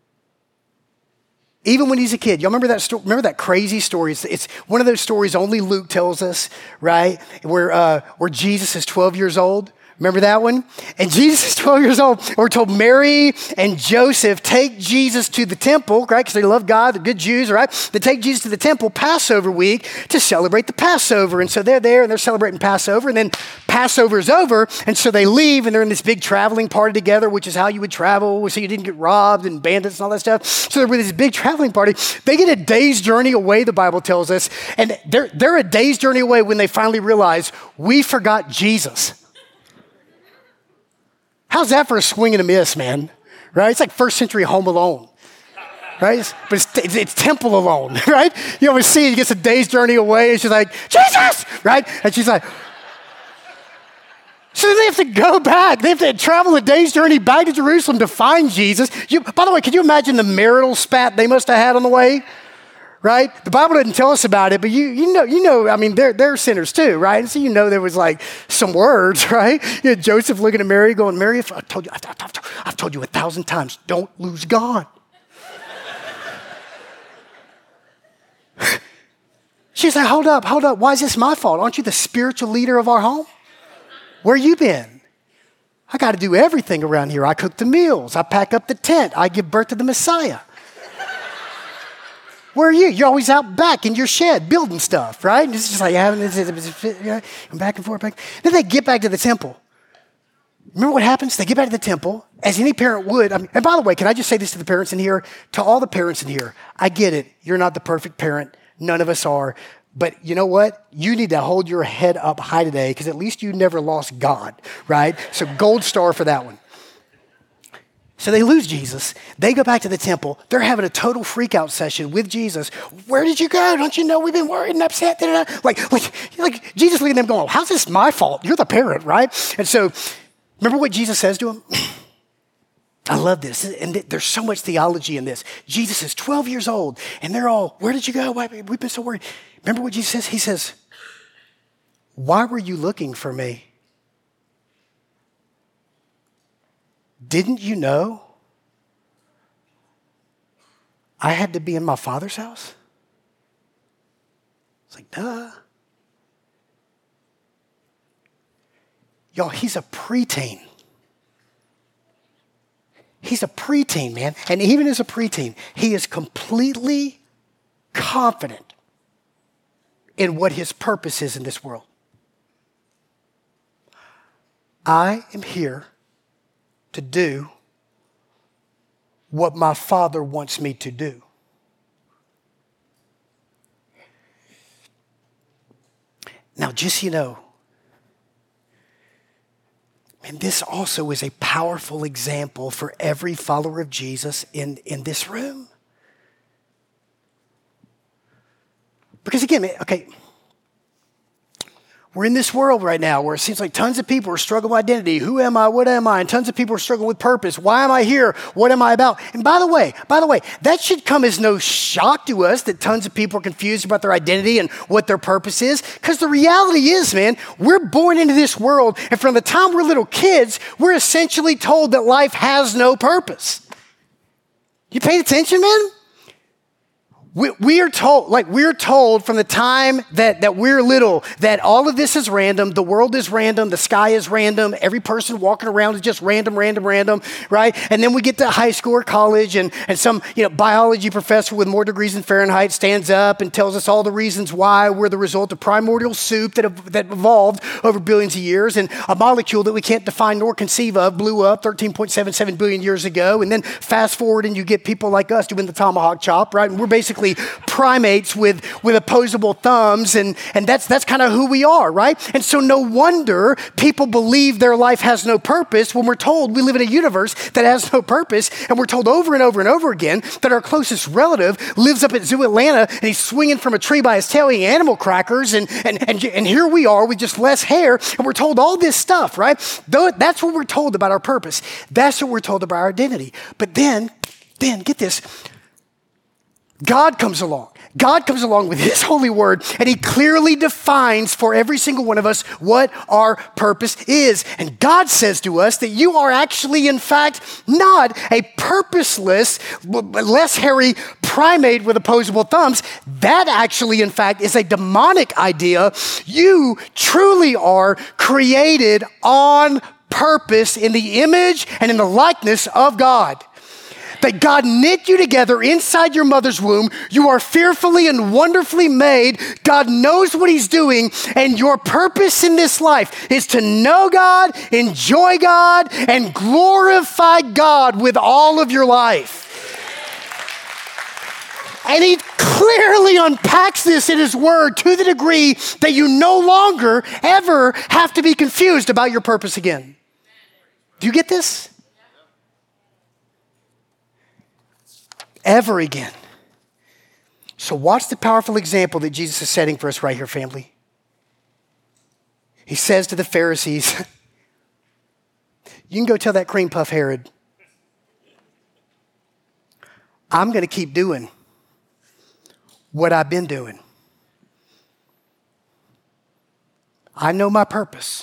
Even when he's a kid. Y'all remember that story? Remember that crazy story? It's one of those stories only Luke tells us, right? Where Jesus is 12 years old. Remember that one? And Jesus is 12 years old. We're told Mary and Joseph take Jesus to the temple, right? Because they love God, they're good Jews, right? They take Jesus to the temple Passover week to celebrate the Passover. And so they're there and they're celebrating Passover. And then Passover's over. And so they leave and they're in this big traveling party together, which is how you would travel so you didn't get robbed and bandits and all that stuff. So they're with this big traveling party. They get a day's journey away, the Bible tells us. And they're a day's journey away when they finally realize we forgot Jesus. How's that for a swing and a miss, man? Right? It's like first century Home Alone, right? But it's Temple Alone, right? You always see it, he gets a day's journey away, and she's like, Jesus, right? And she's like, so they have to go back. They have to travel a day's journey back to Jerusalem to find Jesus. By the way, could you imagine the marital spat they must have had on the way? Right? The Bible doesn't tell us about it, but you know, I mean, they're sinners too, right? And so there was like some words, right? Joseph looking at Mary going, Mary, I've told you 1,000 times, don't lose God. She's like, hold up. Why is this my fault? Aren't you the spiritual leader of our home? Where you been? I got to do everything around here. I cook the meals. I pack up the tent. I give birth to the Messiah. Where are you? You're always out back in your shed building stuff, right? And it's just like having this, back and forth. Then they get back to the temple. Remember what happens? They get back to the temple, as any parent would. And by the way, can I just say this to the parents in here? To all the parents in here, I get it. You're not the perfect parent. None of us are. But you know what? You need to hold your head up high today because at least you never lost God, right? So gold star for that one. So they lose Jesus. They go back to the temple. They're having a total freak out session with Jesus. Where did you go? Don't you know we've been worried and upset? Like Jesus looking at them going, how's this my fault? You're the parent, right? And so remember what Jesus says to him? I love this. And there's so much theology in this. Jesus is 12 years old and they're all, where did you go? Why, we've been so worried. Remember what Jesus says? He says, why were you looking for me? Didn't you know I had to be in my Father's house? It's like, duh. Y'all, he's a preteen. He's a preteen, man. And even as a preteen, he is completely confident in what his purpose is in this world. I am here to do what my Father wants me to do. Now, just so you know, and this also is a powerful example for every follower of Jesus in this room. Because again, okay, we're in this world right now where it seems like tons of people are struggling with identity. Who am I? What am I? And tons of people are struggling with purpose. Why am I here? What am I about? And by the way, that should come as no shock to us that tons of people are confused about their identity and what their purpose is. Because the reality is, man, we're born into this world, and from the time we're little kids, we're essentially told that life has no purpose. You paying attention, man? We're told from the time that we're little that all of this is random, the world is random, the sky is random, every person walking around is just random, right? And then we get to high school or college and some biology professor with more degrees than Fahrenheit stands up and tells us all the reasons why we're the result of primordial soup that evolved over billions of years, and a molecule that we can't define nor conceive of blew up 13.77 billion years ago. And then fast forward and you get people like us doing the tomahawk chop, right? And we're basically primates with opposable thumbs, and that's kind of who we are, right? And so no wonder people believe their life has no purpose when we're told we live in a universe that has no purpose, and we're told over and over and over again that our closest relative lives up at Zoo Atlanta and he's swinging from a tree by his tail eating animal crackers, and here we are with just less hair, and we're told all this stuff, right? That's what we're told about our purpose. That's what we're told about our identity. But then get this. God comes along with his holy word, and he clearly defines for every single one of us what our purpose is. And God says to us that you are actually, in fact, not a purposeless, less hairy primate with opposable thumbs. That actually, in fact, is a demonic idea. You truly are created on purpose in the image and in the likeness of God. That God knit you together inside your mother's womb. You are fearfully and wonderfully made. God knows what he's doing, and your purpose in this life is to know God, enjoy God, and glorify God with all of your life. And he clearly unpacks this in his word to the degree that you no longer ever have to be confused about your purpose again. Do you get this? Ever again. So watch the powerful example that Jesus is setting for us right here, family. He says to the Pharisees, you can go tell that cream puff Herod, I'm going to keep doing what I've been doing. I know my purpose.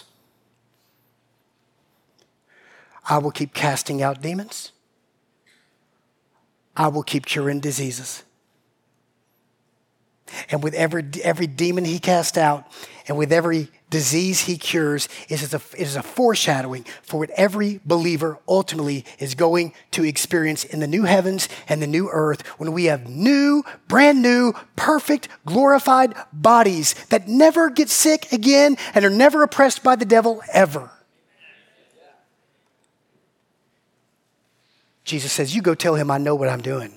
I will keep casting out demons. I will keep curing diseases. And with every demon he casts out, and with every disease he cures, it is a foreshadowing for what every believer ultimately is going to experience in the new heavens and the new earth, when we have new, brand new, perfect, glorified bodies that never get sick again and are never oppressed by the devil ever. Jesus says, you go tell him I know what I'm doing.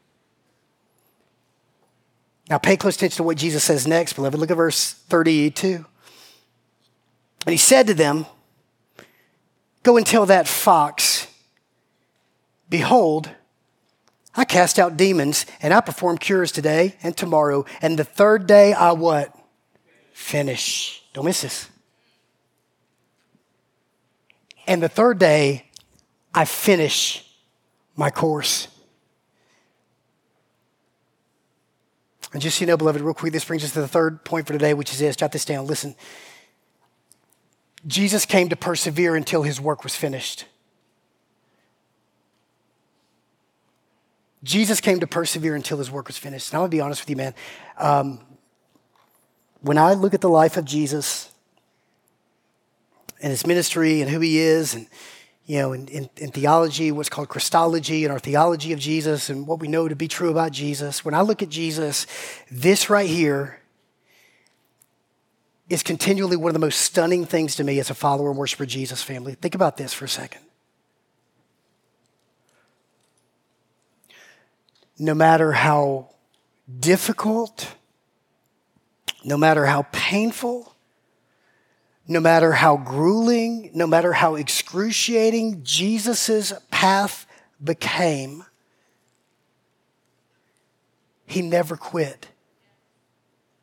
Now pay close attention to what Jesus says next, beloved. Look at verse 32. And he said to them, go and tell that fox, behold, I cast out demons and I perform cures today and tomorrow. And the third day I what? Finish. Don't miss this. And the third day I finish my course. And just so you know, beloved, real quick, this brings us to the third point for today, which is this. Jot this down. Listen. Jesus came to persevere until his work was finished. Jesus came to persevere until his work was finished. And I'm going to be honest with you, man. When I look at the life of Jesus and his ministry and who he is, and in theology, what's called Christology, and our theology of Jesus and what we know to be true about Jesus. When I look at Jesus, this right here is continually one of the most stunning things to me as a follower and worshiper of Jesus, family. Think about this for a second. No matter how difficult, no matter how painful, no matter how grueling, no matter how excruciating Jesus's path became, he never quit.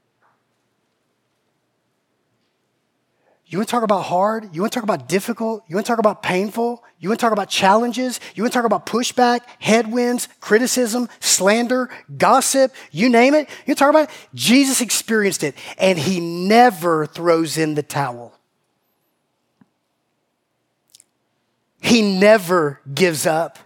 You want to talk about hard? You want to talk about difficult? You want to talk about painful? You want to talk about challenges? You want to talk about pushback, headwinds, criticism, slander, gossip, you name it? You want to talk about it? Jesus experienced it, and he never throws in the towel. He never gives up.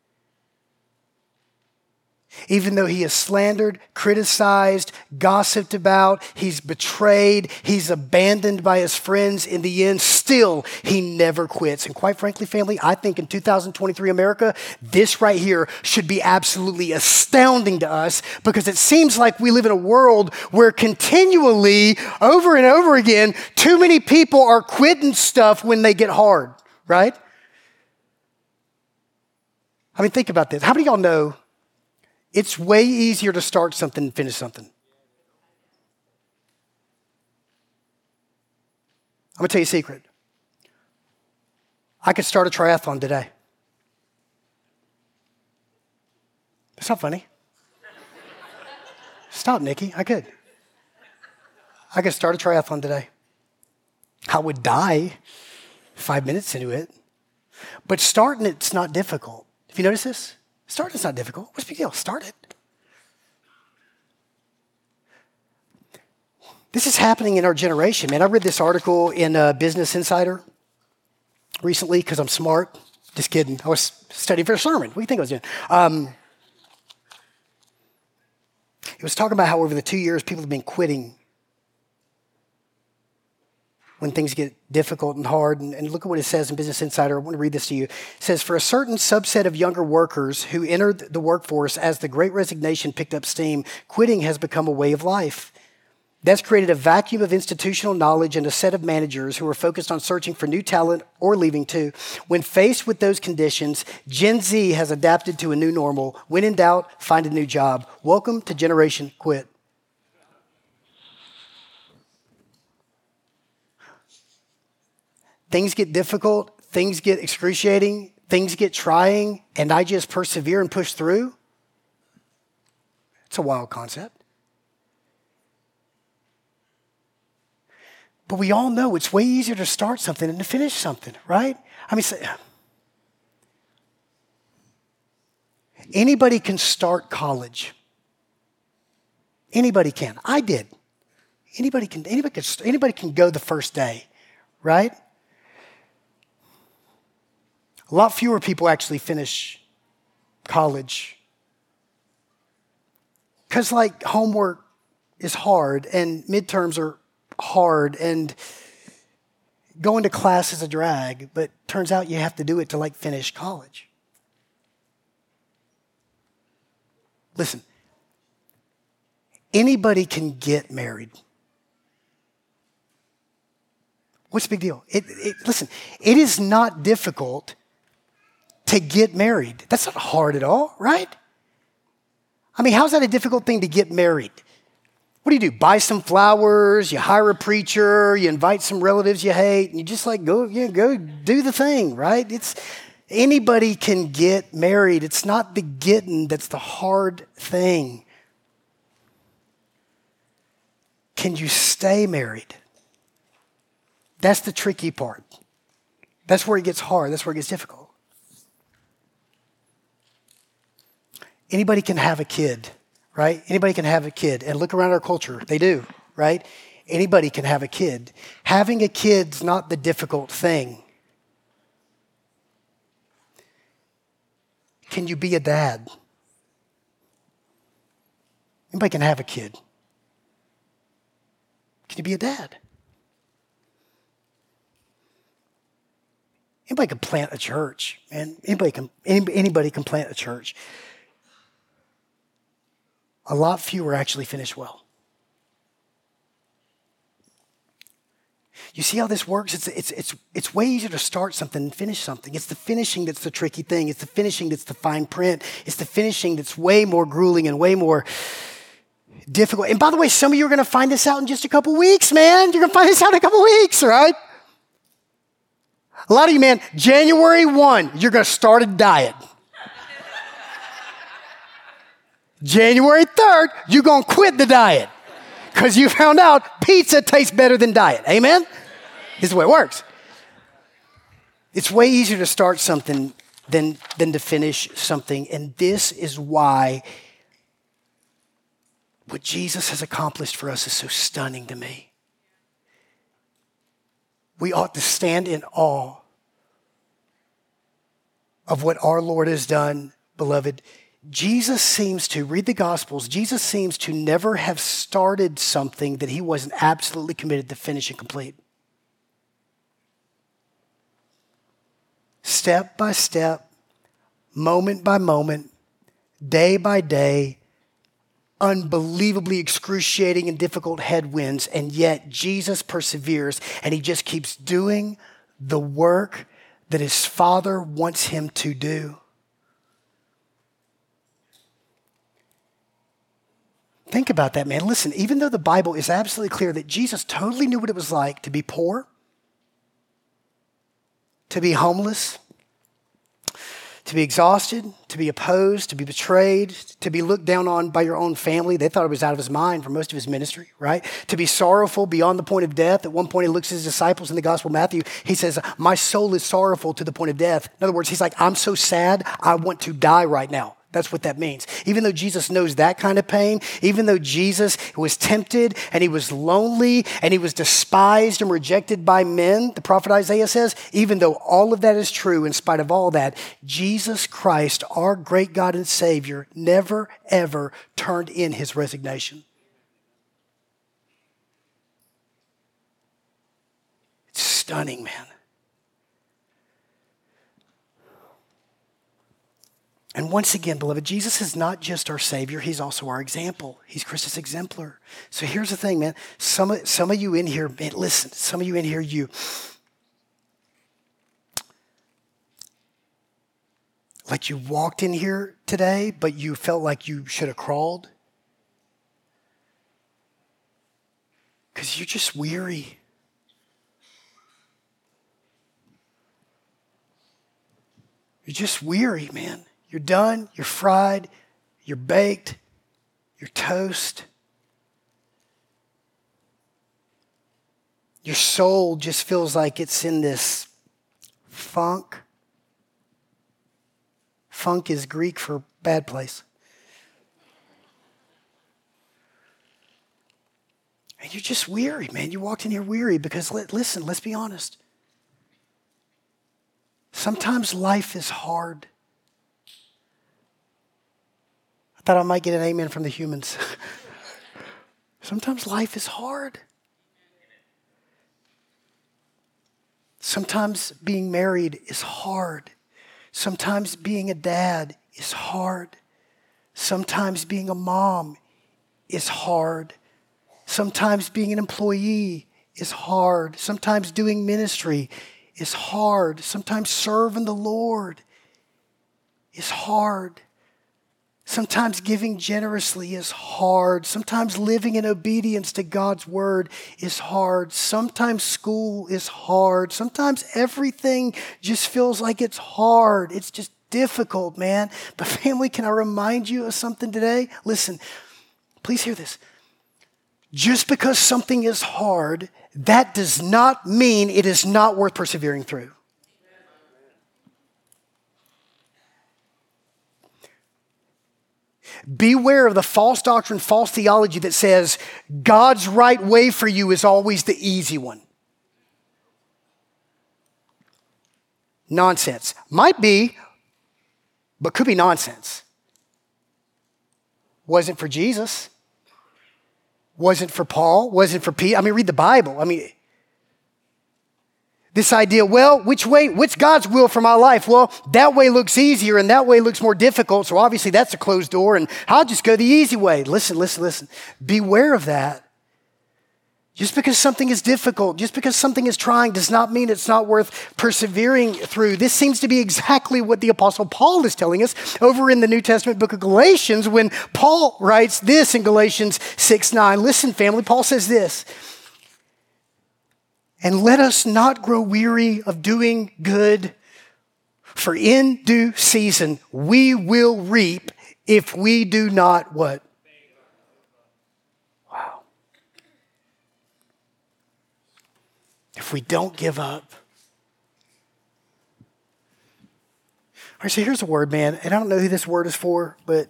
Even though he is slandered, criticized, gossiped about, he's betrayed, he's abandoned by his friends, in the end, still, he never quits. And quite frankly, family, I think in 2023 America, this right here should be absolutely astounding to us, because it seems like we live in a world where continually, over and over again, too many people are quitting stuff when they get hard, right? I mean, think about this. How many of y'all know it's way easier to start something than finish something? I'm going to tell you a secret. I could start a triathlon today. That's not funny. Stop, Nikki. I could start a triathlon today. I would die 5 minutes into it. But starting it's not difficult. Have you noticed this? Starting is not difficult. What's the big deal? Start it. This is happening in our generation, man. I read this article in Business Insider recently because I'm smart. Just kidding. I was studying for a sermon. What do you think I was doing? It was talking about how over the 2 years, people have been quitting when things get difficult and hard. And look at what it says in Business Insider. I want to read this to you. It says, for a certain subset of younger workers who entered the workforce as the Great Resignation picked up steam, quitting has become a way of life. That's created a vacuum of institutional knowledge and a set of managers who are focused on searching for new talent or leaving too. When faced with those conditions, Gen Z has adapted to a new normal. When in doubt, find a new job. Welcome to Generation Quit. Things get difficult, things get excruciating, things get trying, and I just persevere and push through. It's a wild concept. But we all know it's way easier to start something than to finish something, right? I mean, anybody can start college. Anybody can. I did. Anybody can go the first day, right? A lot fewer people actually finish college because like homework is hard and midterms are hard and going to class is a drag, but turns out you have to do it to like finish college. Listen, anybody can get married. What's the big deal? Listen, it is not difficult to get married. That's not hard at all, right? I mean, how's that a difficult thing to get married? What do? Buy some flowers, you hire a preacher, you invite some relatives you hate, and you just like go do the thing, right? Anybody can get married. It's not the getting that's the hard thing. Can you stay married? That's the tricky part. That's where it gets hard. That's where it gets difficult. Anybody can have a kid, right? Anybody can have a kid. And look around our culture. They do, right? Anybody can have a kid. Having a kid's not the difficult thing. Can you be a dad? Anybody can have a kid. Can you be a dad? Anybody can plant a church, man. Anybody can plant a church. A lot fewer actually finish well. You see how this works? It's way easier to start something than finish something. It's the finishing that's the tricky thing. It's the finishing that's the fine print. It's the finishing that's way more grueling and way more difficult. And by the way, some of you are going to find this out in just a couple weeks, man. You're going to find this out in a couple weeks, right? A lot of you, man, January 1, you're going to start a diet. January 3rd, you're going to quit the diet because you found out pizza tastes better than diet. Amen? It's the way it works. It's way easier to start something than to finish something. And this is why what Jesus has accomplished for us is so stunning to me. We ought to stand in awe of what our Lord has done, beloved. Jesus seems to, read the Gospels, Jesus seems to never have started something that he wasn't absolutely committed to finish and complete. Step by step, moment by moment, day by day, unbelievably excruciating and difficult headwinds, and yet Jesus perseveres and he just keeps doing the work that his Father wants him to do. Think about that, man. Listen, even though the Bible is absolutely clear that Jesus totally knew what it was like to be poor, to be homeless, to be exhausted, to be opposed, to be betrayed, to be looked down on by your own family. They thought he was out of his mind for most of his ministry, right? To be sorrowful beyond the point of death. At one point, he looks at his disciples in the Gospel of Matthew. He says, my soul is sorrowful to the point of death. In other words, he's like, I'm so sad, I want to die right now. That's what that means. Even though Jesus knows that kind of pain, even though Jesus was tempted and he was lonely and he was despised and rejected by men, the prophet Isaiah says, even though all of that is true, in spite of all that, Jesus Christ, our great God and Savior, never, ever turned in his resignation. It's stunning, man. And once again, beloved, Jesus is not just our Savior, he's also our example. He's Christus exemplar. So here's the thing, man. Some of you in here, man, listen, some of you in here, like you walked in here today, but you felt like you should have crawled. Because you're just weary. You're just weary, man. You're done, you're fried, you're baked, you're toast. Your soul just feels like it's in this funk. Funk is Greek for bad place. And you're just weary, man. You walked in here weary because, listen, let's be honest. Sometimes life is hard. Thought I might get an amen from the humans. Sometimes life is hard. Sometimes being married is hard. Sometimes being a dad is hard. Sometimes being a mom is hard. Sometimes being an employee is hard. Sometimes doing ministry is hard. Sometimes serving the Lord is hard. Sometimes giving generously is hard. Sometimes living in obedience to God's word is hard. Sometimes school is hard. Sometimes everything just feels like it's hard. It's just difficult, man. But family, can I remind you of something today? Listen, please hear this. Just because something is hard, that does not mean it is not worth persevering through. Beware of the false doctrine, false theology that says God's right way for you is always the easy one. Nonsense. Might be, but could be nonsense. Wasn't for Jesus. Wasn't for Paul. Wasn't for Pete. Read the Bible. This idea, what's God's will for my life? Well, that way looks easier and that way looks more difficult. So obviously that's a closed door and I'll just go the easy way. Listen. Beware of that. Just because something is difficult, just because something is trying does not mean it's not worth persevering through. This seems to be exactly what the Apostle Paul is telling us over in the New Testament book of Galatians when Paul writes this in Galatians 6:9. Listen, family, Paul says this. And let us not grow weary of doing good, for in due season we will reap if we do not what? Wow. if we don't give up. All right, so here's a word, man, and I don't know who this word is for, but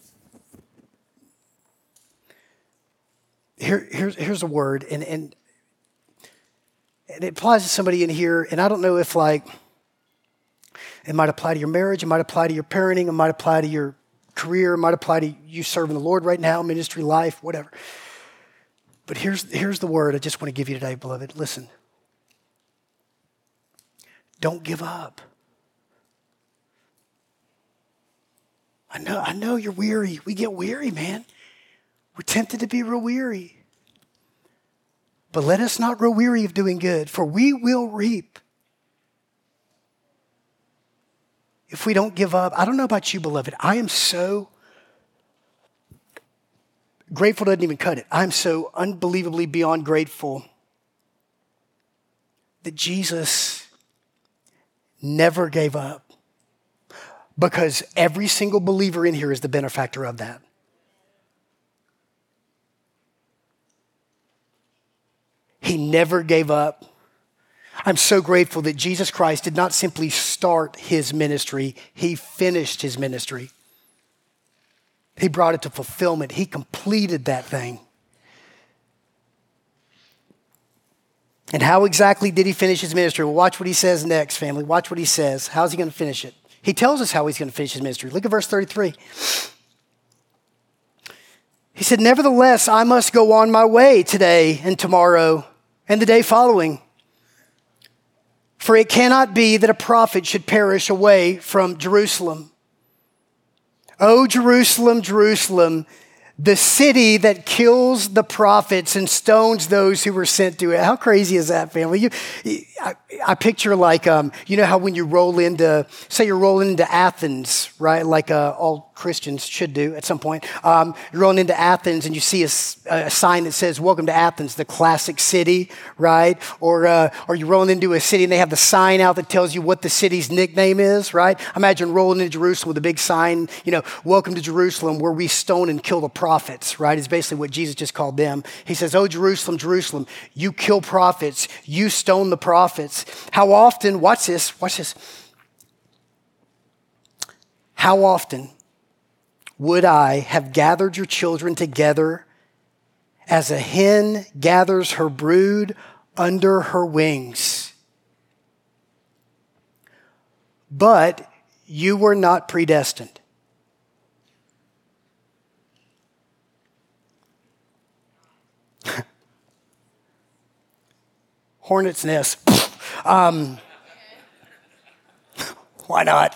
here's a word, and it applies to somebody in here, and I don't know if like it might apply to your marriage, it might apply to your parenting, it might apply to your career, it might apply to you serving the Lord right now, ministry, life, whatever. But here's the word I just want to give you today, beloved. Listen. Don't give up. I know you're weary. We get weary, man. We're tempted to be real weary. But let us not grow weary of doing good, for we will reap if we don't give up. I don't know about you, beloved. I am so grateful doesn't even cut it. I'm so unbelievably beyond grateful that Jesus never gave up, because every single believer in here is the benefactor of that. He never gave up. I'm so grateful that Jesus Christ did not simply start his ministry, he finished his ministry. He brought it to fulfillment. He completed that thing. And how exactly did he finish his ministry? Well, watch what he says next, family. Watch what he says. How's he going to finish it? He tells us how he's going to finish his ministry. Look at verse 33. He said, nevertheless, I must go on my way today and tomorrow and the day following. For it cannot be that a prophet should perish away from Jerusalem. O Jerusalem, Jerusalem, the city that kills the prophets and stones those who were sent to it. How crazy is that, family? I picture like, you know how when you roll into, say you're rolling into Athens, right? Like all Christians should do at some point. You're rolling into Athens and you see a sign that says, welcome to Athens, the classic city, right? Or you're rolling into a city and they have the sign out that tells you what the city's nickname is, right? Imagine rolling into Jerusalem with a big sign, you know, welcome to Jerusalem, where we stone and kill the prophets, right? It's basically what Jesus just called them. He says, oh, Jerusalem, Jerusalem, you kill prophets, you stone the prophets. How often, watch this. How often would I have gathered your children together as a hen gathers her brood under her wings? But you were not predestined. Hornet's nest. Why not?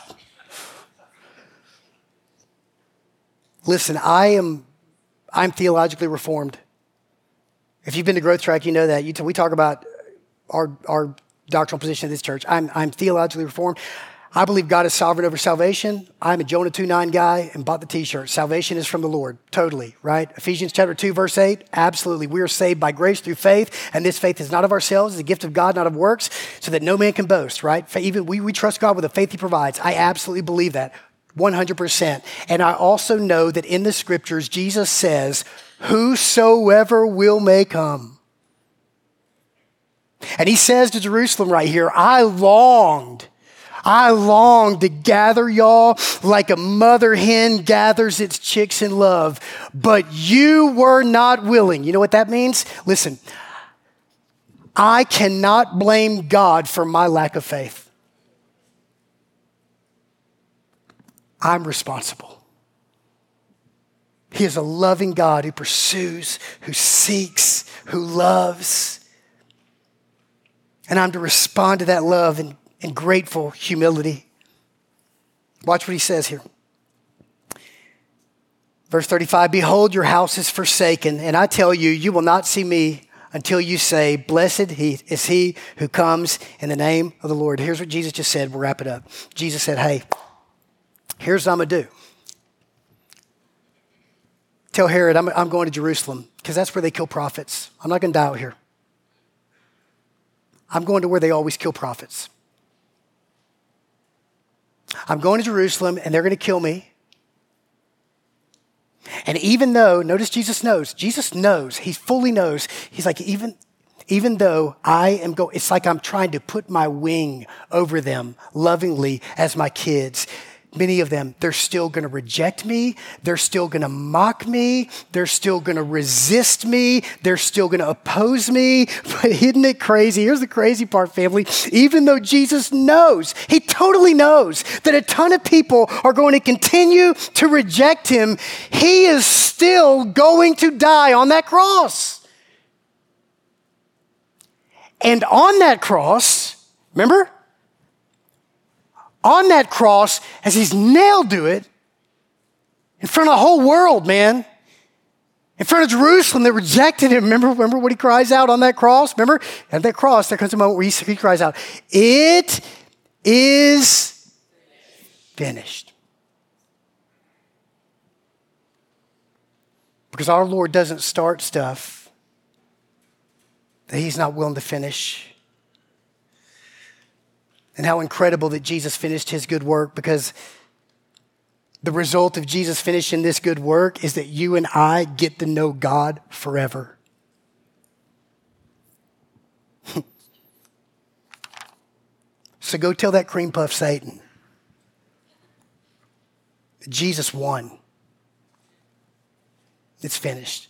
Listen, I'm theologically reformed. If you've been to Growth Track, you know that. We talk about our doctrinal position at this church. I'm theologically reformed. I believe God is sovereign over salvation. I'm a Jonah 2:9 guy and bought the t-shirt. Salvation is from the Lord. Totally, right? Ephesians chapter 2, verse 8. Absolutely. We are saved by grace through faith. And this faith is not of ourselves. It's a gift of God, not of works, so that no man can boast, right? Even we trust God with the faith he provides. I absolutely believe that. 100%. And I also know that in the scriptures, Jesus says, whosoever will may come. And he says to Jerusalem right here, I longed to gather y'all like a mother hen gathers its chicks in love, but you were not willing. You know what that means? Listen, I cannot blame God for my lack of faith. I'm responsible. He is a loving God who pursues, who seeks, who loves. And I'm to respond to that love in grateful humility. Watch what he says here. Verse 35, behold, your house is forsaken, and I tell you, you will not see me until you say, blessed is he who comes in the name of the Lord. Here's what Jesus just said. We'll wrap it up. Jesus said, hey, here's what I'm going to do. Tell Herod I'm going to Jerusalem, because that's where they kill prophets. I'm not going to die out here. I'm going to where they always kill prophets. I'm going to Jerusalem, and they're going to kill me. And even though, notice Jesus knows, he fully knows. He's like, even Even though it's like I'm trying to put my wing over them lovingly as my kids. Many of them, they're still going to reject me. They're still going to mock me. They're still going to resist me. They're still going to oppose me. But isn't it crazy? Here's the crazy part, family. Even though Jesus knows, he totally knows that a ton of people are going to continue to reject him, he is still going to die on that cross. And on that cross, remember? On that cross, as he's nailed to it, in front of the whole world, man, in front of Jerusalem that rejected him. Remember what he cries out on that cross? Remember? At that cross, there comes a moment where he cries out, "It is finished." Because our Lord doesn't start stuff that he's not willing to finish. And how incredible that Jesus finished his good work, because the result of Jesus finishing this good work is that you and I get to know God forever. So go tell that cream puff Satan that Jesus won. It's finished.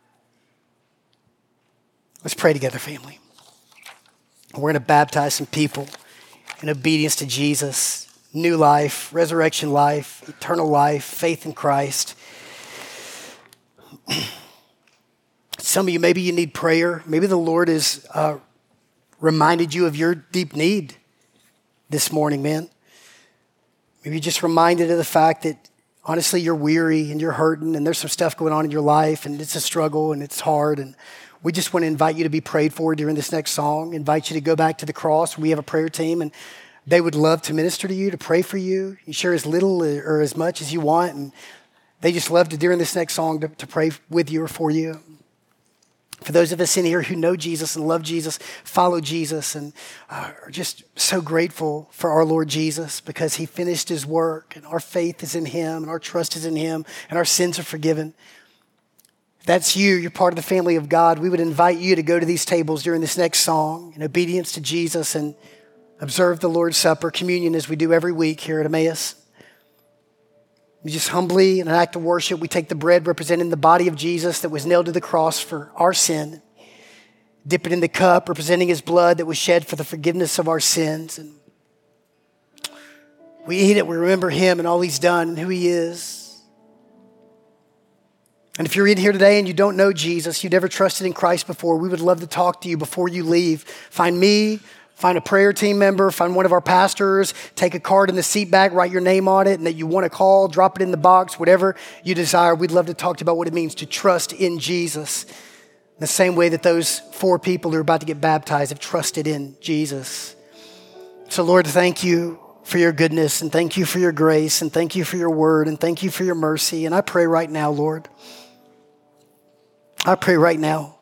Let's pray together, family. We're going to baptize some people in obedience to Jesus, new life, resurrection life, eternal life, faith in Christ. Some of you, maybe you need prayer. Maybe the Lord has reminded you of your deep need this morning, man. Maybe you're just reminded of the fact that, honestly, you're weary and you're hurting and there's some stuff going on in your life and it's a struggle and it's hard. And we just want to invite you to be prayed for during this next song, invite you to go back to the cross. We have a prayer team and they would love to minister to you, to pray for you. You share as little or as much as you want. And they just love to, during this next song, to pray with you or for you. For those of us in here who know Jesus and love Jesus, follow Jesus, and are just so grateful for our Lord Jesus because he finished his work and our faith is in him and our trust is in him and our sins are forgiven. If that's you, you're part of the family of God, we would invite you to go to these tables during this next song in obedience to Jesus and observe the Lord's Supper, communion, as we do every week here at Emmaus. We just humbly, in an act of worship, we take the bread representing the body of Jesus that was nailed to the cross for our sin, dip it in the cup representing his blood that was shed for the forgiveness of our sins. And we eat it, we remember him and all he's done and who he is. And if you're in here today and you don't know Jesus, you've never trusted in Christ before, we would love to talk to you before you leave. Find me, find a prayer team member, find one of our pastors, take a card in the seat back, write your name on it, and that you want to call, drop it in the box, whatever you desire. We'd love to talk to you about what it means to trust in Jesus. In the same way that those 4 people who are about to get baptized have trusted in Jesus. So Lord, thank you for your goodness, and thank you for your grace, and thank you for your word, and thank you for your mercy. And I pray right now, Lord, I pray right now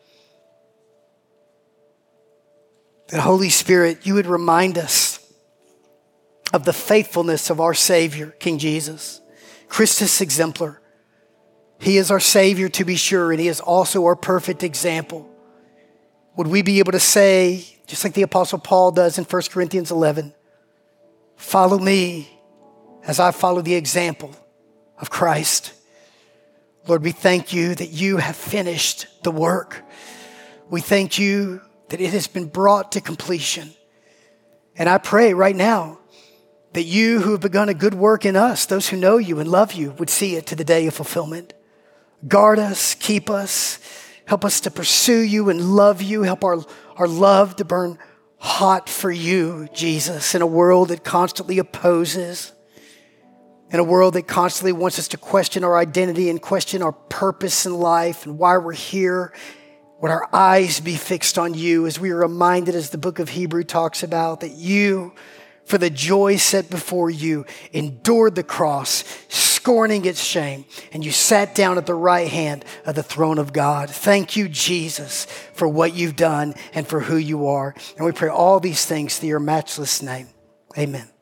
that Holy Spirit, you would remind us of the faithfulness of our Savior, King Jesus, Christus exemplar. He is our Savior, to be sure, and he is also our perfect example. Would we be able to say, just like the Apostle Paul does in 1 Corinthians 11, follow me as I follow the example of Christ. Lord, we thank you that you have finished the work. We thank you that it has been brought to completion. And I pray right now that you who have begun a good work in us, those who know you and love you, would see it to the day of fulfillment. Guard us, keep us, help us to pursue you and love you. Help our love to burn hot for you, Jesus, in a world that constantly opposes, in a world that constantly wants us to question our identity and question our purpose in life and why we're here. Would our eyes be fixed on you as we are reminded, as the book of Hebrews talks about, that you, for the joy set before you, endured the cross, scorning its shame, and you sat down at the right hand of the throne of God. Thank you, Jesus, for what you've done and for who you are. And we pray all these things through your matchless name. Amen.